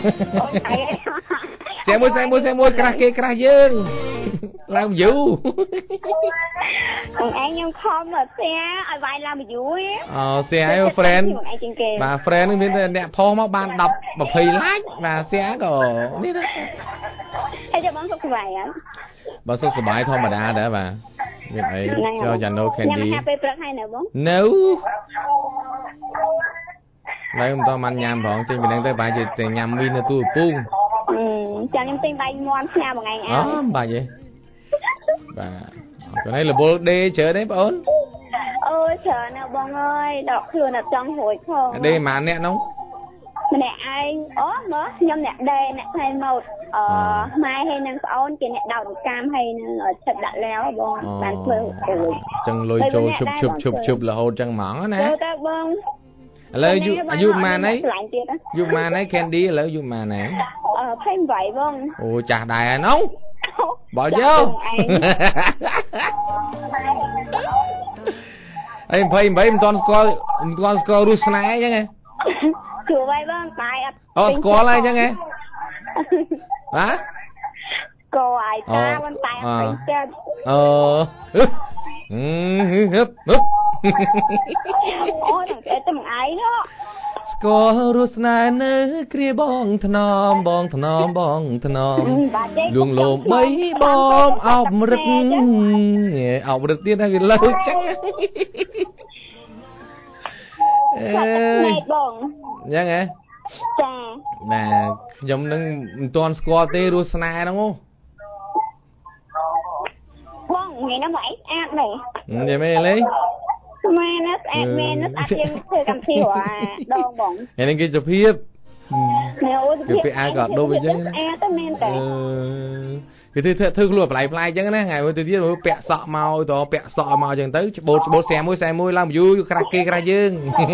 សែមួយសែមួយសែមួយក្រាស់គេក្រាស់យើងឡើងយូរអងឯងខ្ញុំខំមកសែឲ្យវាយឡើងយូរអូសែឲ្យ friend បាទ friend នឹងមានតែអ្នកផុសមកបានដប់ 20 like បាទសែក៏នេះណាអីចាំបងសុខសប្បាយអត់បាទសុខសប្បាយធម្មតាដែរបាទមានអីចូលយ៉ាណូ Candy ញ៉ាំពេលព្រឹកហើយនៅបងនៅនៅមិនតបានញ៉ាំផងចេញពីហ្នឹងទៅបាទជិះតែញ៉ាំមីនៅទូពូងចាំខ្ញុំទិញបាយមាន់ផ្ញើមួយថ្ងៃអើអូបាច់ទេបាទកូនឯងលបលដេច្រើនទេបងអូនអូយច្រើនណាស់បងអើយដកខ្លួនអត់ចង់រួចផងដេប៉ុន្មានអ្នកនោះម្នាក់ឯងអូមើលខ្ញុំអ្នកដេអ្នកផ្លែម៉ូតអឺម៉ែហើយនឹងប្អូនគេអ្នកដោតកាមហើយនឹងឆិតដាក់ឡាវបងបានធ្វើអូយចឹងលុយចូលឈប់ឈប់ឈប់ឈប់រហូតចឹងហ្មងណាទៅបងឥឡូវអាយុប៉ុន្មានហើយអាយុប៉ុន្មានហើយ Candy ឥឡូវអាយុប៉ុន្មានហើយអឺยี่สิบแปดបងអូចាស់ដែរហ្នឹងបើយកអីยี่สิบแปดមិនទាន់ស្គាល់មិនទាន់ស្គាល់រស់ស្នេហ៍អញ្ចឹងហ៎ជួបហើយបងបាយអត់អូស្គាល់ហើយអញ្ចឹងហ៎ហ៎ស្គាល់ហើយតាមិនតែអត់ពេញចិត្តអូហឹមហឹមហឹមអូយតែតែមួយឯងនោះស្គាល់រស់ស្នេហ៍នៅគ្រាបងថ្នមបងថ្នមបងថ្នមលួងលោមបីបងអោបរឹកអោបរឹកទៀតហើយវាលើចឹងអេបងចឹងហ៎ចាបាទខ្ញុំនឹងមិនទាន់ស្គាល់ទេរស់ស្នេហ៍ហ្នឹងបងថ្ងៃហ្នឹងមកអីស្អាតមែននិយាយមែនលេមែនណាស់ស្អាតមែនណាស់ស្អាតជាងធ្វើកម្មវិធីរអាដងបងថ្ងៃនេះគេសុភាពគេពីអាក៏ដូបអញ្ចឹងស្អាតទៅមែនតើគេធ្វើធ្វើខ្លួនប្លែកប្លែកអញ្ចឹងណាថ្ងៃមួយទៅទៀតពាក់សក់មកតពាក់សក់មកអញ្ចឹងទៅច្បូតច្បូតសែមួយសែមួយឡើងយូរក្រាស់គេក្រាស់យើង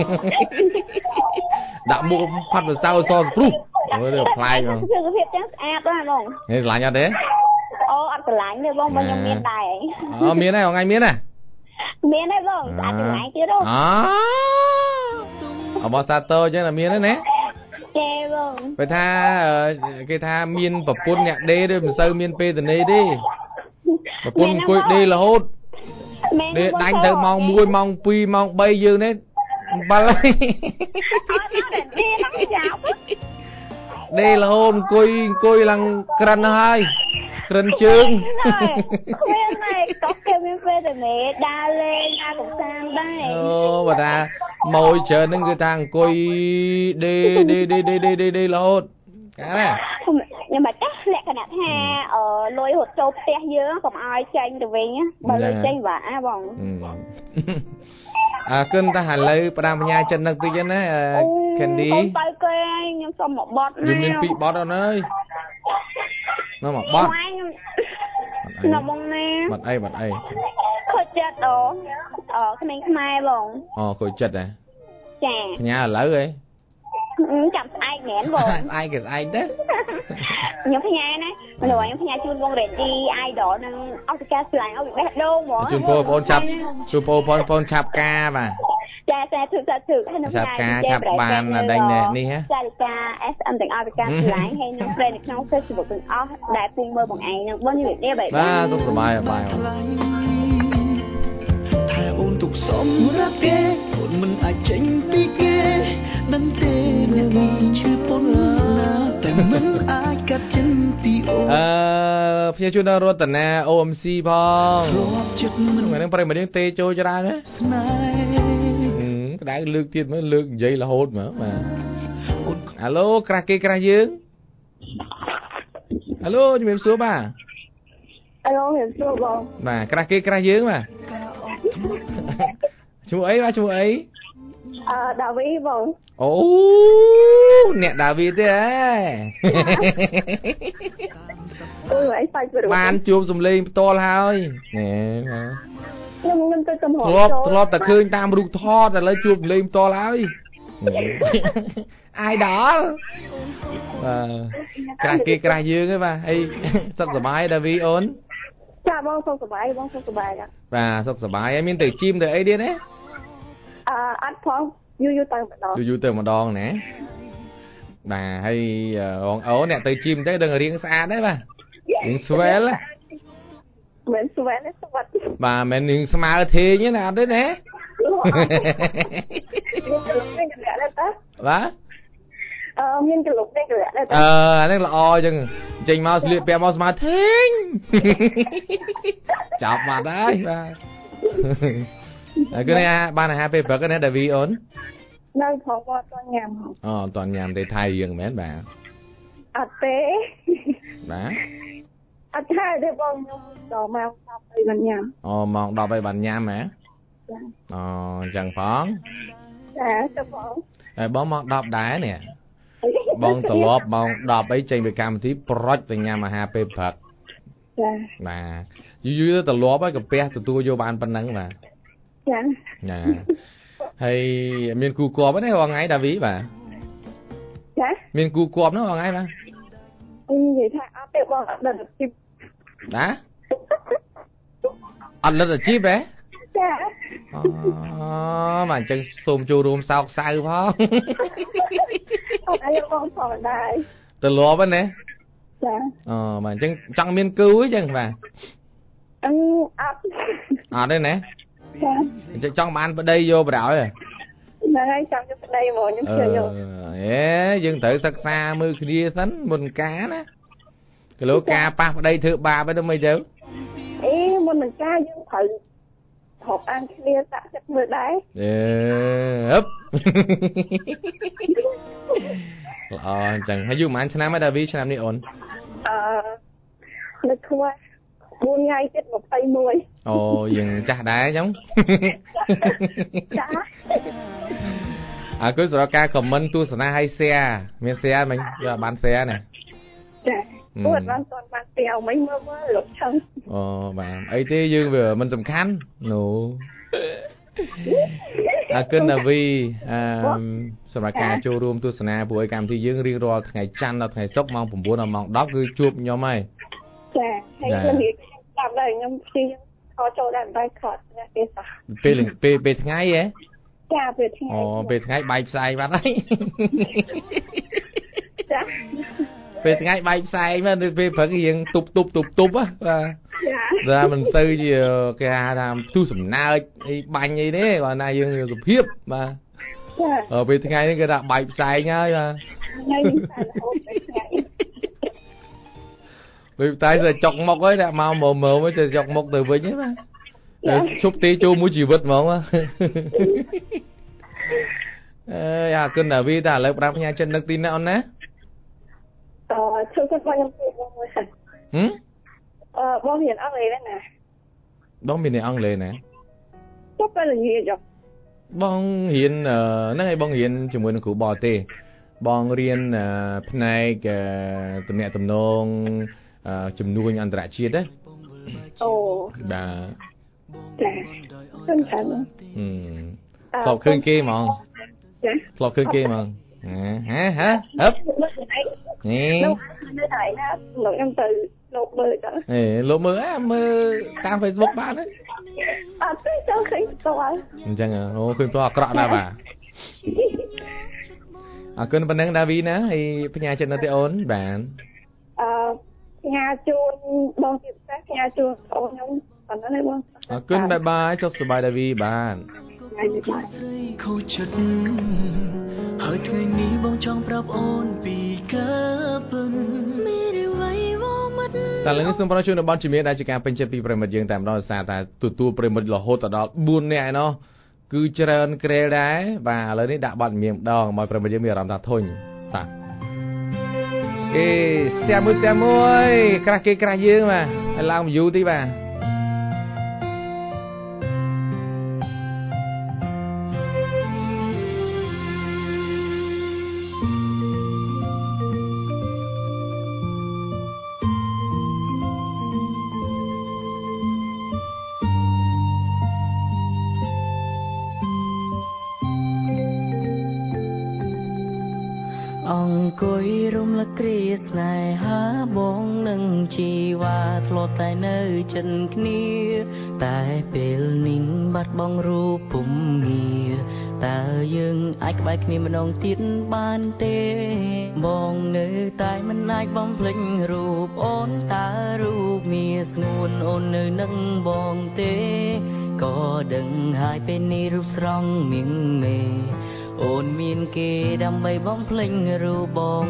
ដាក់មុខផាត់សៅសព្រុសមើលប្លែកហ្មងសុខភាពចឹងស្អាតណាស់បងនេះឆ្លាញ់អត់ទេអូអត់ឆ្លាញ់ទេបងបងខ្ញុំមានដែរអូមានហើយថ្ងៃមានណាមានហើយបងស្អាតជាងថ្ងៃទៀតអូអូអបសាទរអញ្ចឹងតែមានហើយណាចេបងបើថាគេថាមានប្រពន្ធអ្នកដេឬមិនសូវមានពេលទៅនេះទេប្រពន្ធអង្គុយដេរហូតដេរដាច់ទៅម៉ោងមួយម៉ោងពីរម៉ោងបីយើងនេះអំបិលហើយដេររហូតអង្គុយអង្គុយឡើងក្រិនហើយក្រិនជើងគ្មានទេក៏គេមានពេលទៅនេះដើរលេងដើរកំសាន្តដែរអូបើថាម៉ួយច្រើនហ្នឹងគឺថាអង្គុយដេដេដេដេដេដេដេរហូតកាណាខ្ញុំមកចាស់លក្ខណៈថាអឺលុយរត់ចូលផ្ទះយើងកុំឲ្យចេញទៅវិញបើលុយចេញបាក់ណាបងអើគិនតែឥឡូវផ្ដាំបញ្ញាចិត្តនឹកតិចណា Candy ទៅគេខ្ញុំសុំមកបត់ណាមានពីរបត់អូនអើយមកមកបត់ណាបងណាបត់អីបត់អីខូចចិត្តអូអឺក្មេងខ្មែរបងអូខូចចិត្តហ៎ចាបញ្ញាឥឡូវហ៎ចាំស្អែកមែនបងស្អែកគេស្អែកទៅខ្ញុំផ្ញើណាមនុស្សខ្ញុំផ្ញើជូនបង Ready Idol នឹងអស់ការស្លាញ់ឲ្យបេះដូងហ្មងជូនបងប្អូនឆាប់ជូនបងប្អូនឆាប់ការបាទចាចាធឹកធឹកធឹកហើយនឹងឆាប់ការឆាប់បានដេញនេះហ៎ចារិកា เอส เอ็ม ទាំងអស់វិការស្លាញ់ហើយនឹង friend នៅក្នុង Facebook ទាំងអស់ដែលពុំមើលបងឯងនឹងបងនិយាយទេបាទបាទទុកសប្បាយបាយថែអូនទុកសម្រាប់គេអូនមិនអាចចេញពីគេដឹងទេអ្នកនេះឈឺអាចកាត់ចិនពីអូនអឺភ្ញៀវជួនដល់រតនា អូ អេម ស៊ី ផងថ្ងៃនេះប្រិយមិត្តយើងទេចូលច្រើនណាស្នេហ៍ក្តៅលើកទៀតមើលលើកនិយាយរហូតមើលបាទអាឡូក្រាស់គេក្រាស់យើងអាឡូជំរាបសួរបាទអាឡូជំរាបសួរបងបាទក្រាស់គេក្រាស់យើងបាទឈ្មោះអីបាទឈ្មោះអីអឺដាវីបងអូអ្នកដាវីទេហ៎អូយអីសាច់ព្រោះបានជួបសំឡេងផ្ទាល់ហើយណែខ្ញុំមិនទៅចំហធ្លាប់ធ្លាប់តែឃើញតាមរូបថតឥឡូវជួបសំឡេងផ្ទាល់ហើយអាយដល់បាទក្រាស់គេក្រាស់យើងហ៎បាទអីសុខសប្បាយដាវីអូនចាបងសុខសប្បាយបងសុខសប្បាយបាទសុខសប្បាយហើយមានទៅជីមទៅអីទៀតទេអឺអត់ផងយូរយូរទៅម្ដងយូរយូរទៅម្ដងណាបាទហើយបងអូនអ្នកទៅជីមទៅដឹងរៀងស្អាតដែរបាទរៀងស្វែលមិនស្វែលទេស្វិតបាទមិនរៀងស្មើធេងណាអត់ទេណាបាទអឺមានកលុកនេះកលៈដែរអឺអានេះល្អអញ្ចឹងចេញមកស្លៀកពាក់មកស្មើធេងចាប់បាត់ហើយបាទហើយគឺនេះបានអាហារពេលព្រឹកណាដាវីអូននៅផងអត់ទាន់ញ៉ាំអូអត់ទាន់ញ៉ាំទេថៃយើងមែនបាទអត់ទេបាទអត់ថៃទេបងខ្ញុំដល់ម៉ោងដប់ហើយបានញ៉ាំអូម៉ោងដប់ហើយបានញ៉ាំហ៎អូអញ្ចឹងផងចាទៅបងហើយបងម៉ោងដប់ដែរនេះបងត្រឡប់ម៉ោងដប់អីចេញពីកម្មវិធីប្រុចទៅញ៉ាំអាហារពេលព្រឹកចាបាទយូរយូរទៅត្រឡប់ហើយកាពះទទួលយកបានប៉ុណ្ណឹងបាទចាណាហើយមានគូគប់ទេបងថ្ងៃដាវីបាទចាមានគូគប់នោះបងថ្ងៃបាទអឺនិយាយថាអត់ទេបងអត់ដល់ជីបណាអត់លិតអាជីពហ៎ចាអូមកអញ្ចឹងសូមចូលរួមសោកសៅផងអត់អីបងផងដែរទៅលប់ហ្នឹងណាចាអូបាទអញ្ចឹងចង់មានគូអញ្ចឹងបាទអឺអត់អត់ទេណាចាអញ្ចឹងចង់បានប្តីយកប្រោយហ្នឹងហើយចង់យកប្តីហ្មងខ្ញុំជឿយកអេយើងត្រូវសិក្សាមើលគ្នាសិនមុនការណាគីឡូការប៉ះប្តីធ្វើបាបទៅមិនទៅអេមុននឹងការយើងត្រូវហប់អានគ្នាតាក់ចិត្តមើលដែរអេហឹបល្អអញ្ចឹងហើយយូរប៉ុន្មានឆ្នាំហើយដាវីឆ្នាំនេះអូនអឺនៅខ្វះបួនថ្ងៃទៀតยี่สิบเอ็ดអូយើងចាស់ដែរអញ្ចឹងចាស់អើគឺសម្រាប់ការខមមិនទស្សនាឲ្យ share មាន share មិញយកបាន share ណាចាអូអត់បានទាន់បានទៅមិញមើលមើលលោកឆឹងអូបាទអីទេយើងវាមិនសំខាន់នោះអើគឺណាវីអឺសម្រាប់ការចូលរួមទស្សនាពួកឯកម្មវិធីយើងរៀងរាល់ថ្ងៃច័ន្ទដល់ថ្ងៃសុក្រម៉ោងnineដល់ម៉ោងtenគឺជួបខ្ញុំហើយចាហើយខ្ញុំនិយាយតាមដែរខ្ញុំព្យាយាមខលចូលដែរបាយខត់ណាគេសោះពេលពេលពេលថ្ងៃហ៎ចាពេលថ្ងៃអូពេលថ្ងៃបាយផ្សាយបាត់ហើយចាពេលថ្ងៃបាយផ្សាយមែនពេលព្រឹករៀងទុបទុបទុបទុបហ៎បាទតែមិនទៅជាគេហៅថាផ្ទុះសំណើចអីបាញ់អីទេគាត់ណាយើងសុភាពបាទចាពេលថ្ងៃនេះគេថាបាយផ្សាយហើយបាទថ្ងៃនេះផ្សាយរហូតពេលថ្ងៃពេលតែទៅចុកមុខហើយដាក់មកមើលមើលទៅចុកមុខទៅវិញហ្នឹងបាទឈប់ទីចូលមួយជីវិតហ្មងបាទអើយអាគុណតាវីតាឥឡូវប្រាប់ផ្ញើចិត្តនឹកទីណាអូនណាអឺជួយគាត់បងខ្ញុំជួយបងមួយសិនហឹមអឺបងរៀនអង់គ្លេសដែរណាបងមានអង់គ្លេសណាចុះពេលល្ងាចចុះបងរៀនហ្នឹងហើយបងរៀនជាមួយនឹងគ្រូបរទេសបងរៀនផ្នែកទំនាក់ទំនងជំនួញអន្តរជាតិណាអូបាទចាខ្ញុំចាំហឹមធ្លាប់ឃើញគេហ្មងចាធ្លាប់ឃើញគេហ្មងហ៎ហ៎ហឹបនេះនៅไหนណាលោកខ្ញុំទៅលោកមើលទៅអេលោកមើលអើមើលតាម Facebook បានទេអត់ទេចូលឃើញផ្ទាល់អញ្ចឹងអូឃើញផ្ទាល់អាក្រក់ណាស់បាទអរគុណប៉ុណ្ណឹងដាវីណាហើយផ្ញើចិត្តនៅទេអូនបានអឺផ្ញើជូនបងជាពិសេសផ្ញើជូនបងខ្ញុំប៉ុណ្ណឹងទេបងអរគុណបាយបាយសុខសប្បាយដាវីបានស្រីខូចចិត្តហើយថ្ងៃនេះបងចង់ប្រាប់អូនពីកើពិនតែលើនេះសូមប្រជូននៅបទជំនាញដែលជាការពេញចិត្តពីប្រិមិត្តយើងតែម្ដងសារតែទទួលប្រិមិត្តរហូតដល់បួននាក់ឯណោះគឺច្រើនក្រែលដែរបាទឥឡូវនេះដាក់បទជំនាញម្ដងមកប្រិមិត្តយើងមានអារម្មណ៍ថាធុញតាអេស្ទះមួយស្ទះមួយក្រាស់គេក្រាស់យើងបាទឲ្យឡើងយូរទីបាទអង្គុយរំលឹកគ្រាស្នេហាបងនឹងជីវ៉ាធ្លាប់តែនៅចិនគ្នាតែពេលនេះបាត់បង់រូបពុំងារតើយើងអាចក្បែរគ្នាម្ដងទៀតបានទេបងនៅតែមិនអាចបំភ្លេចរូបអូនតើរូបមាស្ងួនអូននៅនឹងបងទេក៏ដឹងហើយពេលនេះរូបស្រស់មៀងមេអូនមានគេដើម្បីបំភ្លេចរូបបង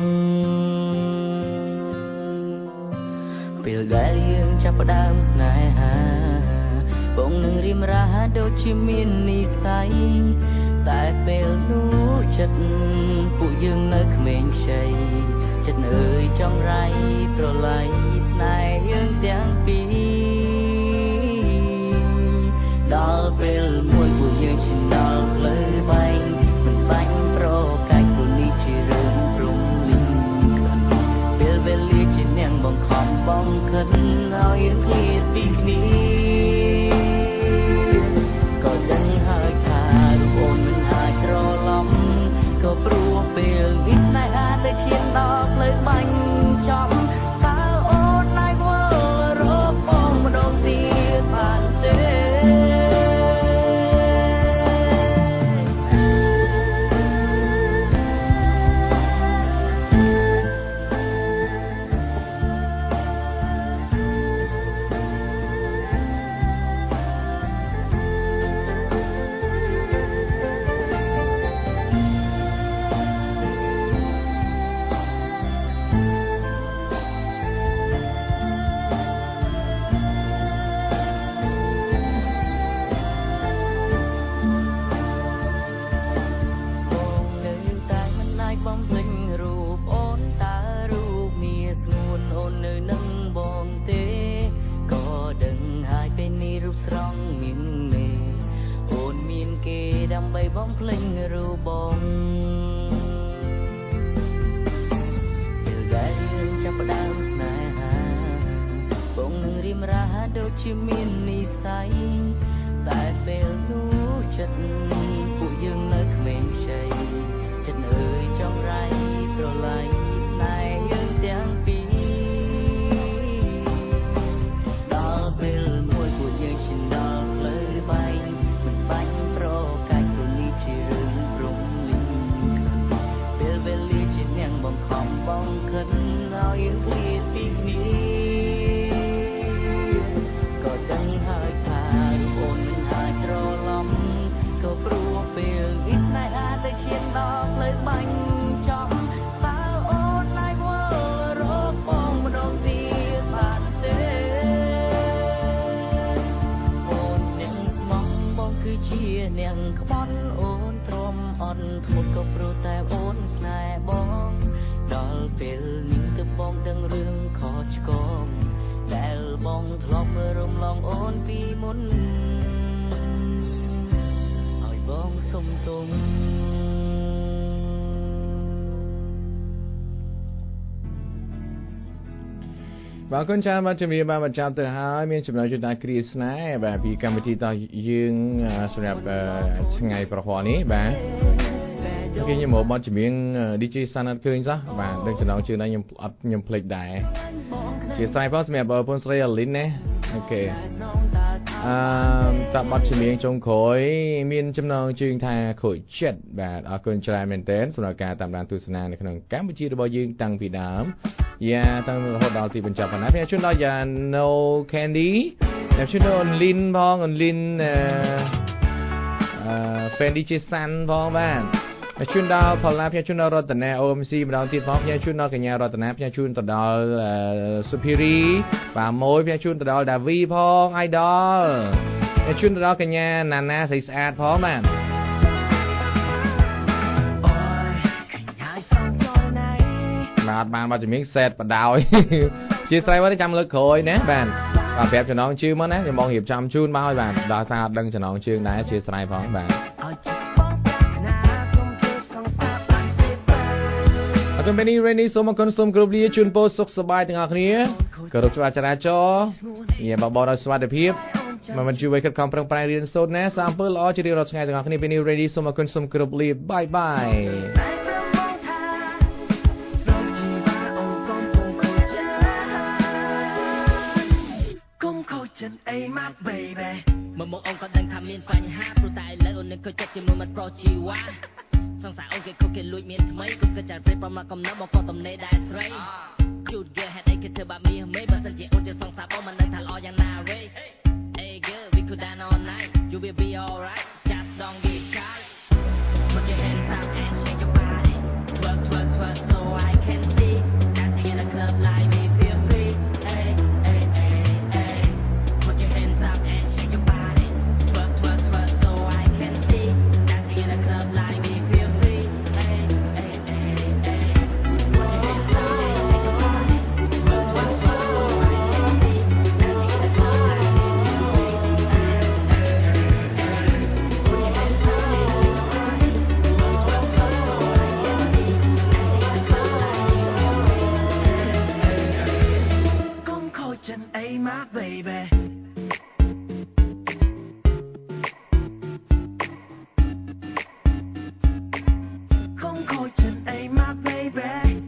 ពេលដែលយើងចាប់ផ្ដើមស្នេហាបងនឹងរៀមរាដូចជាមាននិស្ស័យតែពេលនោះចិត្តពួកយើងនៅក្មេងខ្ចីចិត្តអើយចង់រៃប្រឡ័យស្នេហ៍យើងទាំងពីរដល់ពេលមួយពួកយើងឈានដល់ផ្លូវបែងបាញ់ប្រកាច់ព្រោះនេះជារឿងព្រំលីងពេលវេលាជានាងបង្ខំបងខិនឲ្យយើងឃ្លាតពីគ្នាក៏ដឹងហើយថារូបអូនមិនអាចត្រឡប់ក៏ព្រោះពេលនេះស្នេហាទៅឈានដល់ផ្លូវបាញ់ចំតើអូនអាចវល់រកបងម្ដងទៀតបានទេជាមាននិស្ស័យតែពេលនោះចិត្តពួកយើងនៅក្មេងខ្ចីចិត្តអើយចង់រៃប្រឡ័យស្នេហ៍យើងទាំងពីរដល់ពេលមួយពួកយើងឈានដល់ផ្លូវបែងមិនបាញ់ប្រកាច់ព្រោះនេះជារឿងព្រំលីងពេលវេលាជានាងបង្ខំបងខិនឲ្យយើងឃ្លាតពីគ្នាដល់ផ្លូវបាញ់ចំតើអូនអាចវល់រកបងម្ដងទៀតបានទេអូននាងស្មោះបងគឺជានាងក្បត់អូនទ្រាំអត់ធ្មត់ក៏ព្រោះតែអូនស្នេហ៍បងដល់ពេលនេះទើបបងដឹងរឿងខុសឆ្គងដែលបងធ្លាប់រំលងអូនពីមុនឲ្យបងសុំទោសបាទគុណចា៎បាទជំរាបបាទបញ្ចប់ទៅហើយមានចំណុចជួយតាមគ្រាស្នេហ៍បាទពីកម្មវិធីតយើងសម្រាប់ថ្ងៃប្រហ័សនេះបាទគេខ្ញុំមកបទចម្រៀង ឌី ជេ សានអត់ឃើញសោះបាទដឹងចំណងជើងដែរខ្ញុំអត់ខ្ញុំភ្លេចដែរជាស្រ័យផងសម្រាប់បងប្អូនស្រីអាលីនណាអូខេអឺតបទចម្រៀងចុងក្រោយមានចំណងជើងថាខូចចិត្តបាទអរគុណច្រើនមែនទែនសម្រាប់ការតាមដានទស្សនានៅក្នុងកម្មវិធីរបស់យើងតាំងពីដើមយ៉ាតាំងរហូតដល់ទីបញ្ចប់ប៉ុណ្ណាខ្ញុំជូនដល់យ៉ា No Candy ខ្ញុំជូនដល់ Lin ផង Lin អឺ Fendi ជាសាន់ផងបាទជូនដល់ផលណាផ្ញើជូនដល់រតនា អូ em ซี ម្ដងទៀតផងផ្ញើជូនដល់កញ្ញារតនាផ្ញើជូនទៅដល់សុភីរីបាទមួយផ្ញើជូនទៅដល់ដាវីផង idol ផ្ញើជូនទៅដល់កញ្ញាណាណាស្រីស្អាតផងបាទបាទបានបាត់ជំនាញសេតបដោយជាស្រ័យមកចាំលើកក្រោយណាបាទបាទប្រាប់ចំណងជើងមកណាខ្ញុំមករៀបចំជូនមកឲ្យបាទដល់ថាអត់ដឹងចំណងជើងដែរជាស្រ័យផងបាទអរគុណពេលនេះ Rainy សូមអរគុណសូមគោរពលាជូនពរសុខសប្បាយទាំងអស់គ្នាគោរពច្បាប់ចរាចរណ៍ញាបបរដោយសុវត្ថិភាពមកមិនជួយខិតខំប្រឹងប្រែងរៀនសូត្រណាសាអំពើល្អជារៀងរាល់ថ្ងៃទាំងអស់គ្នាពេលនេះ Rainy សូមអរគុណសូមគោរពលា Bye bye Hey my baby មកមកអូនក៏ដឹងថាមានបញ្ហាព្រោះតែឥឡូវអូននឹងក៏ចិត្តជាមួយមិនប្រុសជីវ៉ាសង្សារអូនគេខុសគេលួចមានថ្មីក៏គិតចាត់ព្រៃប្រមាណកំណត់មកក៏តំណេដែរស្រីជូត girl ហេតុអីគេធ្វើបាបមាសមេបើសិនជាអូនជាសង្សារបងមិនដឹងថាល្អយ៉ាងណា Ray Hey girl we could dance all night you will be alright just don't get shy put your hands up and shake your body twerk twerk twerk so I can see dancing in a club like me feel free hey hey hey hey put your hands up and shake your body twerk twerk twerk so I can see dancing in a club like me feel free hey hey hey hey put your hands up and shake your body twerk twerk twerk so I can see dancing in a club like me feel free hey hey hey put your hands up and shake your body twerk twerk twerk so I can see dancing in a club like me feel free Come coach and hey my baby Come coach and hey my baby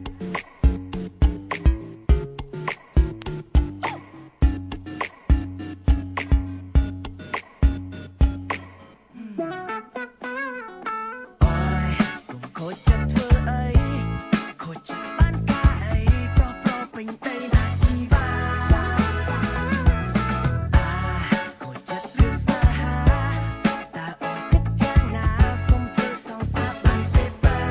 Ôi, cùng coach chân thưa ấy coach chân bán ca ấy pro pro bình tây là chi ba coach chân đưa xa ha ta ôi thích chàng na không thể song xa bạn sẽ bay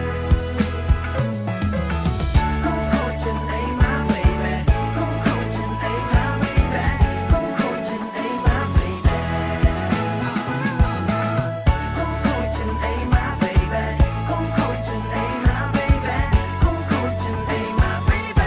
Come coach chân ấy my baby Come coach chân ấy my baby Come coach chân ấy my baby Come coach chân ấy my baby Come coach chân ấy my baby Come coach chân ấy my baby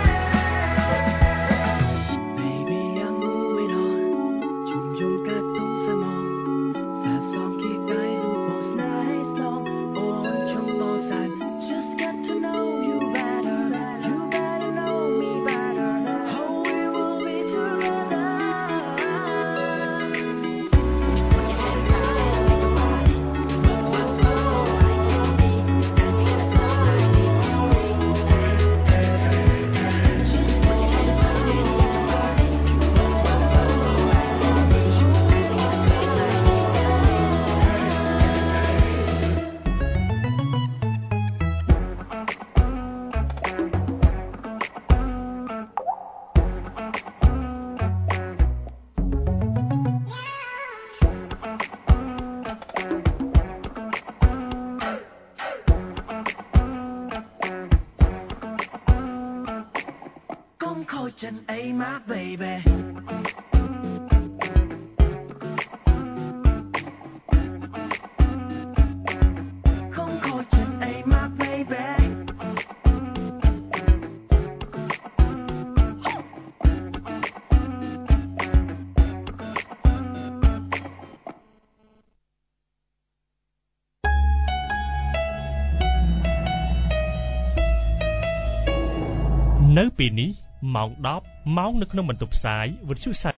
Baby I'm moving on chung chung cả tung phải mong xa xóm khi cái lúc boss nice long ôn chung bao sàn just get to know you better you better know me better how we will be together Put your hands up and shake your body twerk twerk twerk so I can see dancing in a club like me feel free hey hey hey just put your hands up and shake your body twerk twerk twerk so I can see dancing in a club like me feel Come coach and hey my baby Come coach and hey my baby នៅពេលនេះម៉ោងដប់ម៉ោងនៅក្នុងបន្ទប់ផ្សាយវិទ្យុ